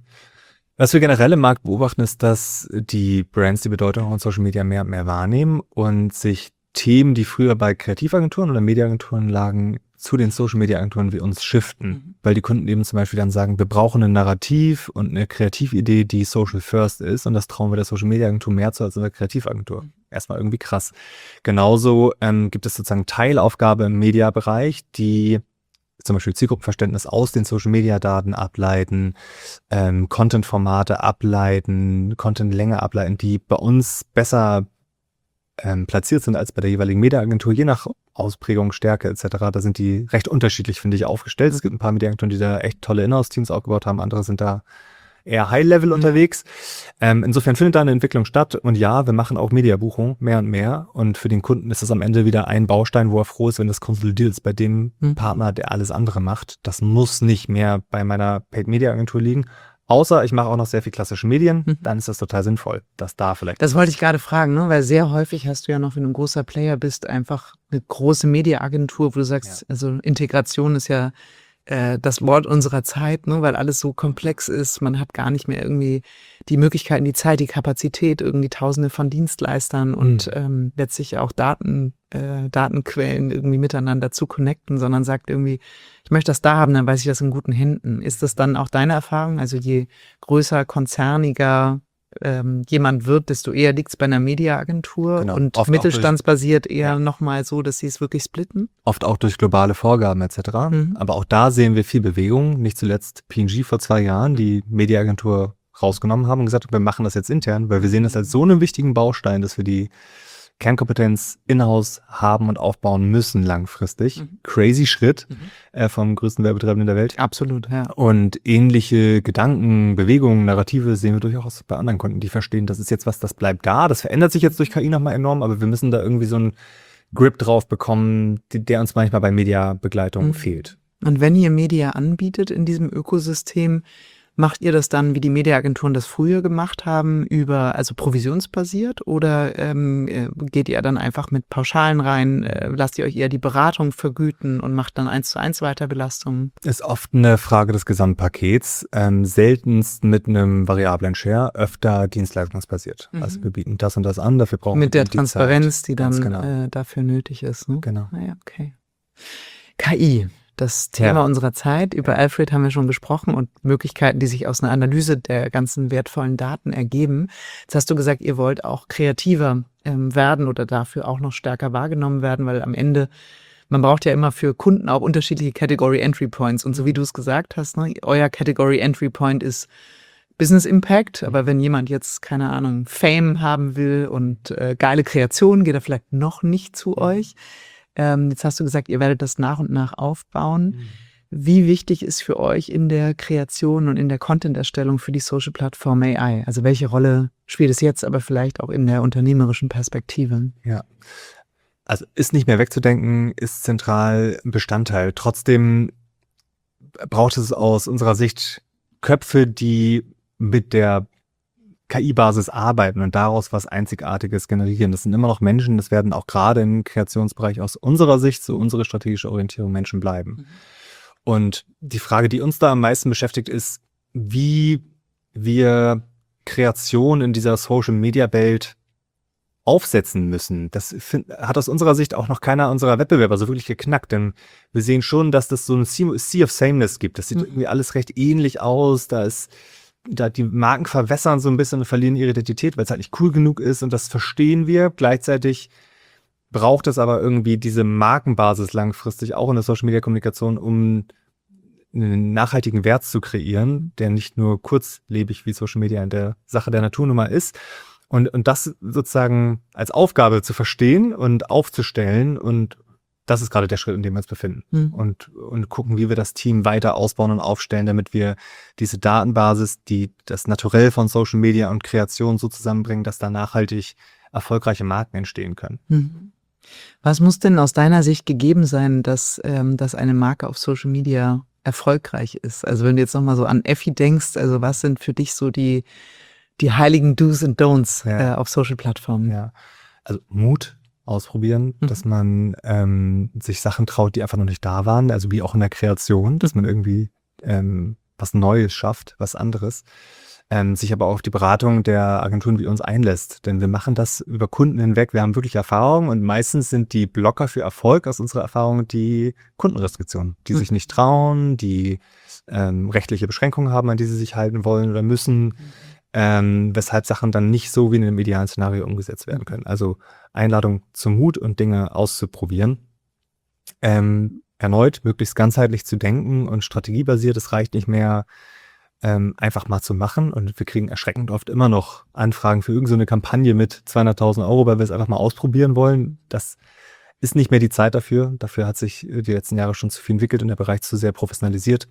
Was wir generell im Markt beobachten, ist, dass die Brands die Bedeutung von Social Media mehr und mehr wahrnehmen und sich Themen, die früher bei Kreativagenturen oder Mediaagenturen lagen, zu den Social-Media-Agenturen wie uns shiften, weil die Kunden eben zum Beispiel dann sagen, wir brauchen ein Narrativ und eine Kreatividee, die Social First ist und das trauen wir der Social-Media-Agentur mehr zu als der Kreativagentur. Erstmal irgendwie krass. Genauso gibt es sozusagen Teilaufgabe im Media-Bereich, die zum Beispiel Zielgruppenverständnis aus den Social-Media-Daten ableiten, Content-Formate ableiten, Content-Länge ableiten, die bei uns besser platziert sind als bei der jeweiligen Mediaagentur, je nach Ausprägung, Stärke etc. Da sind die recht unterschiedlich, finde ich, aufgestellt. Es gibt ein paar Mediaagenturen, die da echt tolle Inhouse-Teams aufgebaut haben, andere sind da eher High-Level unterwegs. Insofern findet da eine Entwicklung statt und ja, wir machen auch Mediabuchung mehr und mehr und für den Kunden ist das am Ende wieder ein Baustein, wo er froh ist, wenn das konsolidiert ist bei dem Partner, der alles andere macht. Das muss nicht mehr bei meiner Paid-Media-Agentur liegen. Außer ich mache auch noch sehr viel klassische Medien, dann ist das total sinnvoll, dass da vielleicht... Das wollte ich gerade fragen, ne? Weil sehr häufig hast du ja noch, wenn du ein großer Player bist, einfach eine große Mediaagentur, wo du sagst, also Integration ist ja das Wort unserer Zeit, ne? Weil alles so komplex ist, man hat gar nicht mehr irgendwie die Möglichkeiten, die Zeit, die Kapazität, irgendwie Tausende von Dienstleistern und letztlich auch Datenquellen irgendwie miteinander zu connecten, sondern sagt irgendwie, ich möchte das da haben, dann weiß ich das in guten Händen. Ist das dann auch deine Erfahrung? Also je größer, konzerniger jemand wird, desto eher liegt es bei einer Mediaagentur und oft mittelstandsbasiert eher nochmal so, dass sie es wirklich splitten? Oft auch durch globale Vorgaben etc. Aber auch da sehen wir viel Bewegung. Nicht zuletzt P&G vor 2 Jahren, die Mediaagentur rausgenommen haben und gesagt haben, wir machen das jetzt intern, weil wir sehen das als so einen wichtigen Baustein, dass wir die Kernkompetenz in-house haben und aufbauen müssen langfristig. Crazy Schritt vom größten Werbetreibenden der Welt. Absolut, ja. Und ähnliche Gedanken, Bewegungen, Narrative sehen wir durchaus bei anderen Kunden, die verstehen, das ist jetzt was, das bleibt da. Das verändert sich jetzt durch KI nochmal enorm, aber wir müssen da irgendwie so einen Grip drauf bekommen, der uns manchmal bei Mediabegleitung fehlt. Und wenn ihr Media anbietet in diesem Ökosystem, macht ihr das dann, wie die Mediaagenturen das früher gemacht haben, also provisionsbasiert oder geht ihr dann einfach mit Pauschalen rein, lasst ihr euch eher die Beratung vergüten und macht dann 1:1 Weiterbelastungen? Ist oft eine Frage des Gesamtpakets, seltenst mit einem variablen Share, öfter dienstleistungsbasiert. Also wir bieten das und das an, dafür brauchen wir mit der Transparenz, die dann dafür nötig ist. Ne? Genau. Naja, okay. KI. das Thema unserer Zeit. Über Alfred haben wir schon gesprochen und Möglichkeiten, die sich aus einer Analyse der ganzen wertvollen Daten ergeben. Jetzt hast du gesagt, ihr wollt auch kreativer werden oder dafür auch noch stärker wahrgenommen werden, weil am Ende, man braucht ja immer für Kunden auch unterschiedliche Category Entry Points. Und so wie du es gesagt hast, ne, euer Category Entry Point ist Business Impact, aber wenn jemand jetzt, keine Ahnung, Fame haben will und geile Kreationen, geht er vielleicht noch nicht zu euch. Jetzt hast du gesagt, ihr werdet das nach und nach aufbauen. Wie wichtig ist für euch in der Kreation und in der Content-Erstellung für die Social-Plattform AI? Also welche Rolle spielt es jetzt, aber vielleicht auch in der unternehmerischen Perspektive? Ja, also ist nicht mehr wegzudenken, ist zentral Bestandteil. Trotzdem braucht es aus unserer Sicht Köpfe, die mit der KI-Basis arbeiten und daraus was Einzigartiges generieren. Das sind immer noch Menschen, das werden auch gerade im Kreationsbereich aus unserer Sicht, so unsere strategische Orientierung, Menschen bleiben. Und die Frage, die uns da am meisten beschäftigt, ist, wie wir Kreation in dieser Social-Media-Welt aufsetzen müssen. Das hat aus unserer Sicht auch noch keiner unserer Wettbewerber so wirklich geknackt, denn wir sehen schon, dass das so ein Sea of Sameness gibt. Das sieht irgendwie alles recht ähnlich aus, da die Marken verwässern so ein bisschen und verlieren ihre Identität, weil es halt nicht cool genug ist und das verstehen wir. Gleichzeitig braucht es aber irgendwie diese Markenbasis langfristig auch in der Social-Media-Kommunikation, um einen nachhaltigen Wert zu kreieren, der nicht nur kurzlebig wie Social Media in der Sache der Naturnummer ist. Und das sozusagen als Aufgabe zu verstehen und aufzustellen, und das ist gerade der Schritt, in dem wir uns befinden. Und gucken, wie wir das Team weiter ausbauen und aufstellen, damit wir diese Datenbasis, die das Naturell von Social Media und Kreation so zusammenbringen, dass da nachhaltig erfolgreiche Marken entstehen können. Was muss denn aus deiner Sicht gegeben sein, dass eine Marke auf Social Media erfolgreich ist? Also wenn du jetzt nochmal so an Effi denkst, also was sind für dich so die heiligen Do's und Don'ts auf Social-Plattformen? Ja, also Mut ausprobieren, dass man sich Sachen traut, die einfach noch nicht da waren, also wie auch in der Kreation, dass man irgendwie was Neues schafft, was anderes, sich aber auch auf die Beratung der Agenturen wie uns einlässt, denn wir machen das über Kunden hinweg, wir haben wirklich Erfahrung und meistens sind die Blocker für Erfolg aus unserer Erfahrung die Kundenrestriktionen, die sich nicht trauen, die rechtliche Beschränkungen haben, an die sie sich halten wollen oder müssen, weshalb Sachen dann nicht so wie in einem idealen Szenario umgesetzt werden können. Also Einladung zum Mut und Dinge auszuprobieren. Erneut möglichst ganzheitlich zu denken und strategiebasiert. Es reicht nicht mehr, einfach mal zu machen. Und wir kriegen erschreckend oft immer noch Anfragen für irgendeine Kampagne mit 200.000 €, weil wir es einfach mal ausprobieren wollen. Das ist nicht mehr die Zeit dafür. Dafür hat sich die letzten Jahre schon zu viel entwickelt und der Bereich zu sehr professionalisiert.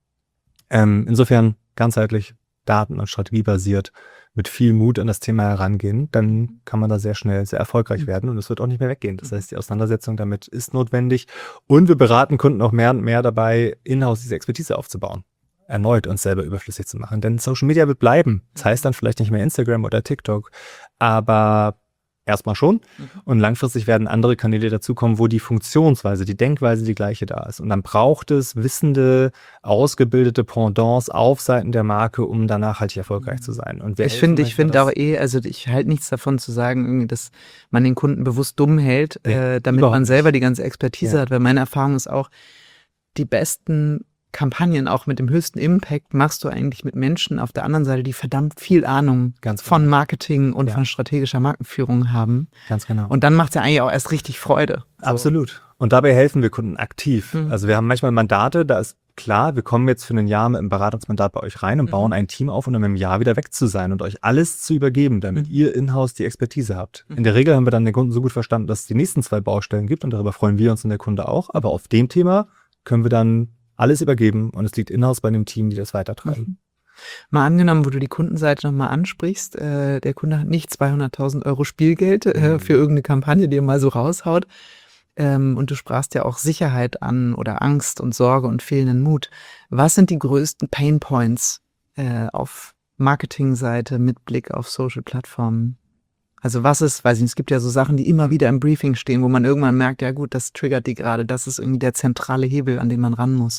Insofern ganzheitlich, daten- und strategiebasiert mit viel Mut an das Thema herangehen, dann kann man da sehr schnell sehr erfolgreich werden und es wird auch nicht mehr weggehen. Das heißt, die Auseinandersetzung damit ist notwendig und wir beraten Kunden auch mehr und mehr dabei, in-house diese Expertise aufzubauen. Erneut uns selber überflüssig zu machen, denn Social Media wird bleiben. Das heißt dann vielleicht nicht mehr Instagram oder TikTok, aber erstmal schon. Und langfristig werden andere Kanäle dazukommen, wo die Funktionsweise, die Denkweise die gleiche da ist. Und dann braucht es wissende, ausgebildete Pendants auf Seiten der Marke, um da nachhaltig erfolgreich zu sein. Und ich finde auch also ich halte nichts davon zu sagen, irgendwie, dass man den Kunden bewusst dumm hält, damit man selber die ganze Expertise hat. Weil meine Erfahrung ist auch, die besten Kampagnen, auch mit dem höchsten Impact, machst du eigentlich mit Menschen auf der anderen Seite, die verdammt viel Ahnung von Marketing und von strategischer Markenführung haben. Ganz genau. Und dann macht es ja eigentlich auch erst richtig Freude. So. Absolut. Und dabei helfen wir Kunden aktiv. Also wir haben manchmal Mandate, da ist klar, wir kommen jetzt für ein Jahr mit einem Beratungsmandat bei euch rein und bauen ein Team auf, um in einem Jahr wieder weg zu sein und euch alles zu übergeben, damit ihr in-house die Expertise habt. In der Regel haben wir dann den Kunden so gut verstanden, dass es die nächsten 2 Baustellen gibt und darüber freuen wir uns und der Kunde auch. Aber auf dem Thema können wir dann alles übergeben und es liegt in-house bei dem Team, die das weitertreiben. Mal angenommen, wo du die Kundenseite nochmal ansprichst, der Kunde hat nicht 200.000 € Spielgeld für irgendeine Kampagne, die er mal so raushaut. Und du sprachst ja auch Sicherheit an oder Angst und Sorge und fehlenden Mut. Was sind die größten Painpoints auf Marketingseite mit Blick auf Social-Plattformen? Also was ist, weiß ich nicht, es gibt ja so Sachen, die immer wieder im Briefing stehen, wo man irgendwann merkt, ja gut, das triggert die gerade, das ist irgendwie der zentrale Hebel, an den man ran muss.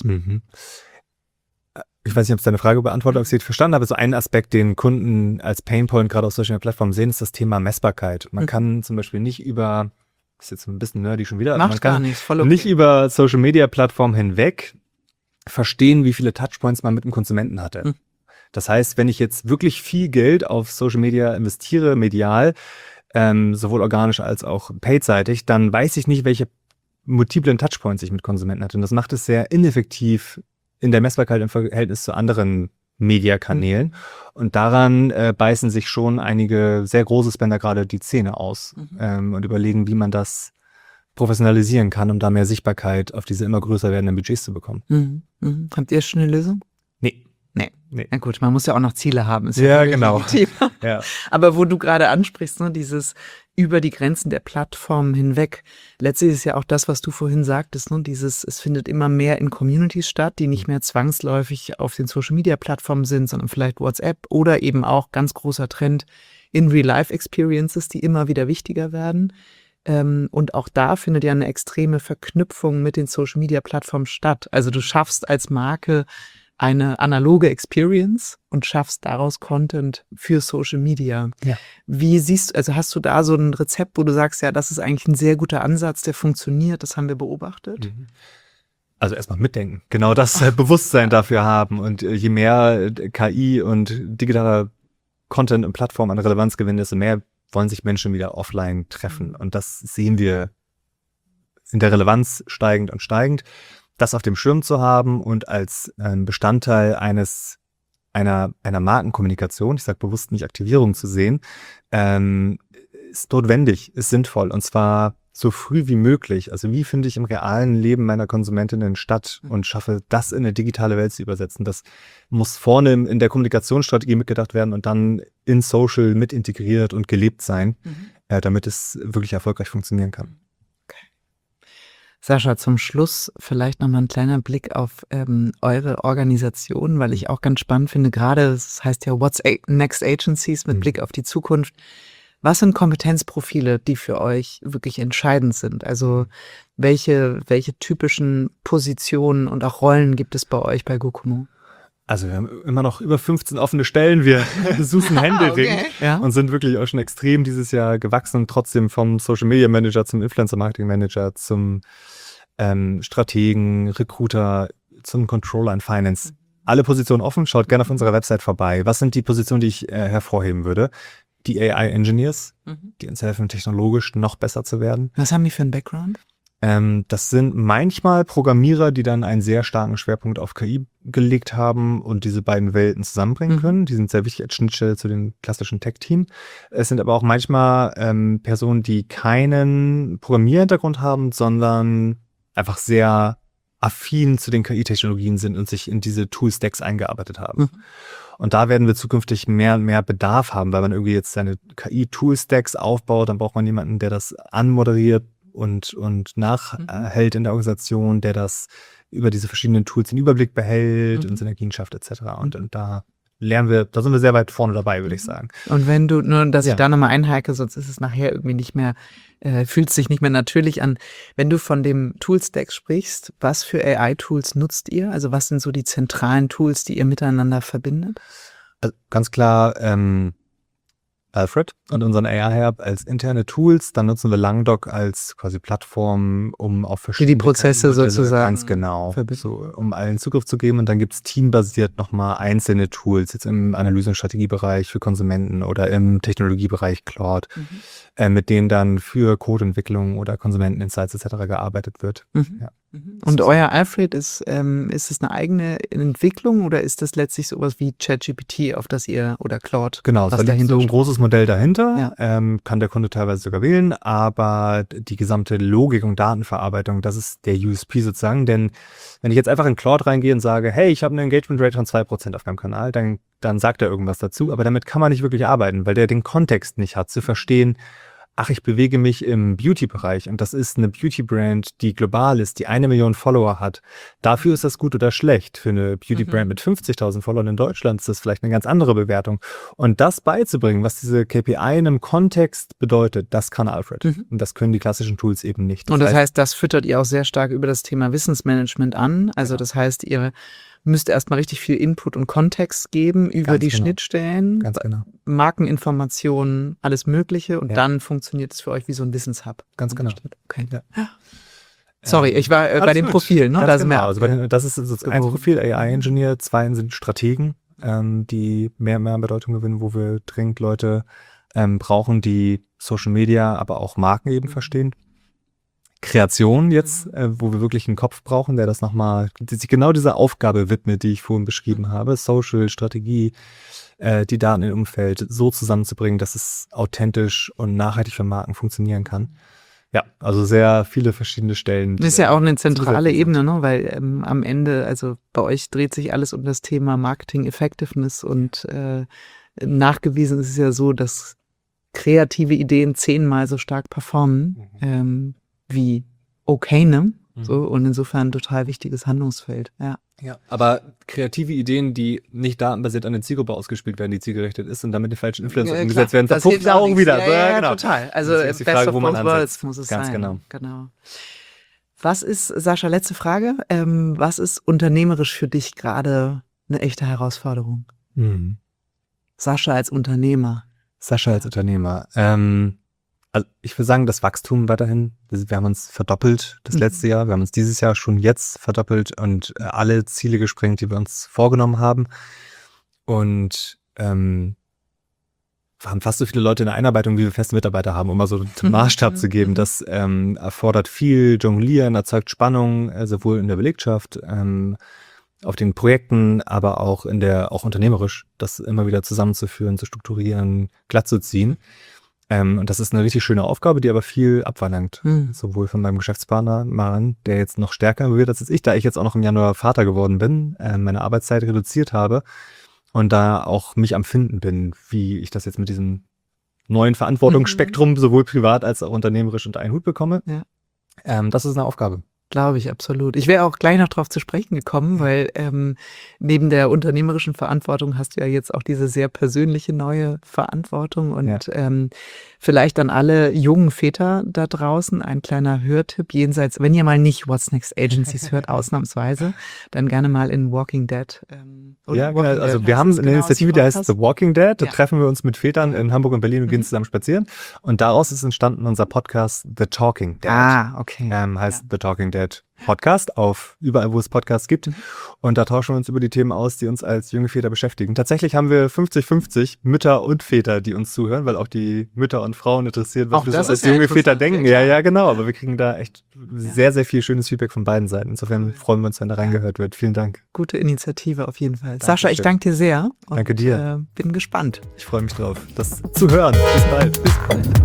Ich weiß nicht, ob es deine Frage beantwortet, ob ich sie verstanden habe. So ein Aspekt, den Kunden als Painpoint gerade auf Social Media Plattformen sehen, ist das Thema Messbarkeit. Man kann zum Beispiel nicht über ist jetzt ein bisschen nerdy schon wieder, Macht man gar kann nichts, voll okay. nicht über Social-Media-Plattformen hinweg verstehen, wie viele Touchpoints man mit dem Konsumenten hatte. Das heißt, wenn ich jetzt wirklich viel Geld auf Social Media investiere, medial, sowohl organisch als auch paid-seitig, dann weiß ich nicht, welche multiplen Touchpoints ich mit Konsumenten hatte. Und das macht es sehr ineffektiv in der Messbarkeit im Verhältnis zu anderen Mediakanälen. Und daran beißen sich schon einige sehr große Spender gerade die Zähne aus und überlegen, wie man das professionalisieren kann, um da mehr Sichtbarkeit auf diese immer größer werdenden Budgets zu bekommen. Habt ihr schon eine Lösung? Nee. Na gut, man muss ja auch noch Ziele haben. Ist Ja, völlig genau. legitim. Ja. Aber wo du gerade ansprichst, ne, dieses über die Grenzen der Plattformen hinweg. Letztlich ist ja auch das, was du vorhin sagtest, ne, es findet immer mehr in Communities statt, die nicht mehr zwangsläufig auf den Social-Media-Plattformen sind, sondern vielleicht WhatsApp oder eben auch ganz großer Trend in Real-Life-Experiences, die immer wieder wichtiger werden. Und auch da findet ja eine extreme Verknüpfung mit den Social-Media-Plattformen statt. Also du schaffst als Marke eine analoge Experience und schaffst daraus Content für Social Media. Ja. Wie siehst du, also hast du da so ein Rezept, wo du sagst, ja, das ist eigentlich ein sehr guter Ansatz, der funktioniert, das haben wir beobachtet? Also erstmal mitdenken, genau das Bewusstsein dafür haben und je mehr KI und digitaler Content und Plattform an Relevanz gewinnen, desto mehr wollen sich Menschen wieder offline treffen und das sehen wir in der Relevanz steigend und steigend. Das auf dem Schirm zu haben und als Bestandteil einer Markenkommunikation, ich sage bewusst nicht Aktivierung zu sehen, ist notwendig, ist sinnvoll und zwar so früh wie möglich. Also wie finde ich im realen Leben meiner Konsumentinnen statt und schaffe das in eine digitale Welt zu übersetzen. Das muss vorne in der Kommunikationsstrategie mitgedacht werden und dann in Social mit integriert und gelebt sein, damit es wirklich erfolgreich funktionieren kann. Sascha, zum Schluss vielleicht nochmal ein kleiner Blick auf eure Organisation, weil ich auch ganz spannend finde, gerade es heißt ja What's Next Agencies mit Blick auf die Zukunft. Was sind Kompetenzprofile, die für euch wirklich entscheidend sind? Also welche typischen Positionen und auch Rollen gibt es bei euch bei Gokumo? Also wir haben immer noch über 15 offene Stellen. Wir suchen händeringend und sind wirklich auch schon extrem dieses Jahr gewachsen. Trotzdem vom Social Media Manager zum Influencer Marketing Manager zum Strategen, Recruiter, zum Controller in Finance. Alle Positionen offen. Schaut gerne auf unserer Website vorbei. Was sind die Positionen, die ich hervorheben würde? Die AI Engineers, die uns helfen, technologisch noch besser zu werden. Was haben die für einen Background? Das sind manchmal Programmierer, die dann einen sehr starken Schwerpunkt auf KI gelegt haben und diese beiden Welten zusammenbringen können. Die sind sehr wichtig als Schnittstelle zu dem klassischen Tech-Team. Es sind aber auch manchmal Personen, die keinen Programmierhintergrund haben, sondern einfach sehr affin zu den KI-Technologien sind und sich in diese Tool-Stacks eingearbeitet haben. Und da werden wir zukünftig mehr und mehr Bedarf haben, weil man irgendwie jetzt seine KI-Tool-Stacks aufbaut, dann braucht man jemanden, der das anmoderiert und nachhält in der Organisation, der das über diese verschiedenen Tools den Überblick behält und Synergien schafft etc. Und da lernen wir, da sind wir sehr weit vorne dabei, würde ich sagen. Und wenn du, nur dass ich da nochmal einhake, sonst ist es nachher irgendwie nicht mehr, fühlt sich nicht mehr natürlich an. Wenn du von dem Toolstack sprichst, was für AI-Tools nutzt ihr? Also was sind so die zentralen Tools, die ihr miteinander verbindet? Also ganz klar Alfred und unseren AI-Hub als interne Tools. Dann nutzen wir Langdoc als quasi Plattform, um auf verschiedene die Prozesse sozusagen ganz genau, so, um allen Zugriff zu geben. Und dann gibt es teambasiert nochmal einzelne Tools, jetzt im Analyse- und Strategiebereich für Konsumenten oder im Technologiebereich Cloud, mit denen dann für Codeentwicklung oder Konsumenteninsights etc. gearbeitet wird. Ja. Und euer Alfred, ist es eine eigene Entwicklung oder ist das letztlich sowas wie ChatGPT, auf das ihr, oder Claude? Genau, da liegt so ein großes Modell dahinter, kann der Kunde teilweise sogar wählen, aber die gesamte Logik und Datenverarbeitung, das ist der USP sozusagen, denn wenn ich jetzt einfach in Claude reingehe und sage, hey, ich habe eine Engagement Rate von 2% auf meinem Kanal, dann sagt er irgendwas dazu, aber damit kann man nicht wirklich arbeiten, weil der den Kontext nicht hat, zu verstehen, ach, ich bewege mich im Beauty-Bereich und das ist eine Beauty-Brand, die global ist, die 1 Million Follower hat. Dafür ist das gut oder schlecht. Für eine Beauty-Brand mit 50.000 Followern in Deutschland ist das vielleicht eine ganz andere Bewertung. Und das beizubringen, was diese KPI in einem Kontext bedeutet, das kann Alfred. Und das können die klassischen Tools eben nicht. Und das heißt, das füttert ihr auch sehr stark über das Thema Wissensmanagement an. Also das heißt, ihr müsst erstmal richtig viel Input und Kontext geben über Ganz die genau. Schnittstellen, Ganz genau. Markeninformationen, alles Mögliche und Ja. dann funktioniert es für euch wie so ein Wissenshub. Ganz genau. Okay. Ja. Sorry, ich war bei Alles den gut. Profilen, ne? Ganz Da sind genau. wir Also das ist so ein Profil AI-Engineer, 2 sind Strategen, die mehr Bedeutung gewinnen, wo wir dringend Leute brauchen, die Social Media, aber auch Marken eben verstehen. Kreation jetzt, wo wir wirklich einen Kopf brauchen, der das nochmal, sich genau dieser Aufgabe widmet, die ich vorhin beschrieben habe. Social, Strategie, die Daten im Umfeld so zusammenzubringen, dass es authentisch und nachhaltig für Marken funktionieren kann. Ja, also sehr viele verschiedene Stellen. Das ist ja auch eine zentrale zusätzlich sind. Ebene, ne? Weil am Ende, also bei euch dreht sich alles um das Thema Marketing Effectiveness und nachgewiesen ist es ja so, dass kreative Ideen 10-mal so stark performen wie ne? So, und insofern ein total wichtiges Handlungsfeld. Ja. Ja, aber kreative Ideen, die nicht datenbasiert an eine Zielgruppe ausgespielt werden, die zielgerichtet ist und damit die falschen Influencer umgesetzt werden, Das verpufft hilft auch nichts. wieder. Ja, genau. total. Also Deswegen ist die best Frage, of wo man both ansetzt. worlds muss es Ganz sein. genau. Was ist, Sascha, letzte Frage, was ist unternehmerisch für dich gerade eine echte Herausforderung? Sascha als Unternehmer. Sascha als Unternehmer. Also ich würde sagen, das Wachstum weiterhin. Wir haben uns verdoppelt das letzte Jahr. Wir haben uns dieses Jahr schon jetzt verdoppelt und alle Ziele gesprengt, die wir uns vorgenommen haben. Und wir haben fast so viele Leute in der Einarbeitung, wie wir feste Mitarbeiter haben, um mal so einen Maßstab zu geben. Das erfordert viel Jonglieren, erzeugt Spannung, sowohl in der Belegschaft, auf den Projekten, aber auch auch unternehmerisch, das immer wieder zusammenzuführen, zu strukturieren, glatt zu ziehen. Und das ist eine richtig schöne Aufgabe, die aber viel abverlangt. Sowohl von meinem Geschäftspartner Maren, der jetzt noch stärker wird als ich, da ich jetzt auch noch im Januar Vater geworden bin, meine Arbeitszeit reduziert habe und da auch mich am Finden bin, wie ich das jetzt mit diesem neuen Verantwortungsspektrum sowohl privat als auch unternehmerisch unter einen Hut bekomme. Ja. Das ist eine Aufgabe. Glaube ich, absolut. Ich wäre auch gleich noch drauf zu sprechen gekommen, weil neben der unternehmerischen Verantwortung hast du ja jetzt auch diese sehr persönliche neue Verantwortung und vielleicht an alle jungen Väter da draußen ein kleiner Hörtipp jenseits, wenn ihr mal nicht What's Next Agencies hört, ausnahmsweise, dann gerne mal in Walking Dead. Ja, genau. Also wir haben eine Initiative, die heißt The Walking Dead. Da treffen wir uns mit Vätern in Hamburg und Berlin und gehen zusammen spazieren. Und daraus ist entstanden unser Podcast The Talking Dead. Okay. Heißt The Talking Dead Podcast auf überall, wo es Podcasts gibt. Und da tauschen wir uns über die Themen aus, die uns als junge Väter beschäftigen. Tatsächlich haben wir 50-50 Mütter und Väter, die uns zuhören, weil auch die Mütter und Frauen interessiert, was wir so als junge Väter denken. Ja, genau. Aber wir kriegen da echt sehr, sehr viel schönes Feedback von beiden Seiten. Insofern freuen wir uns, wenn da reingehört wird. Vielen Dank. Gute Initiative auf jeden Fall. Sascha, ich danke dir sehr. Danke dir. Bin gespannt. Ich freue mich drauf, das zu hören. Bis bald. Bis bald.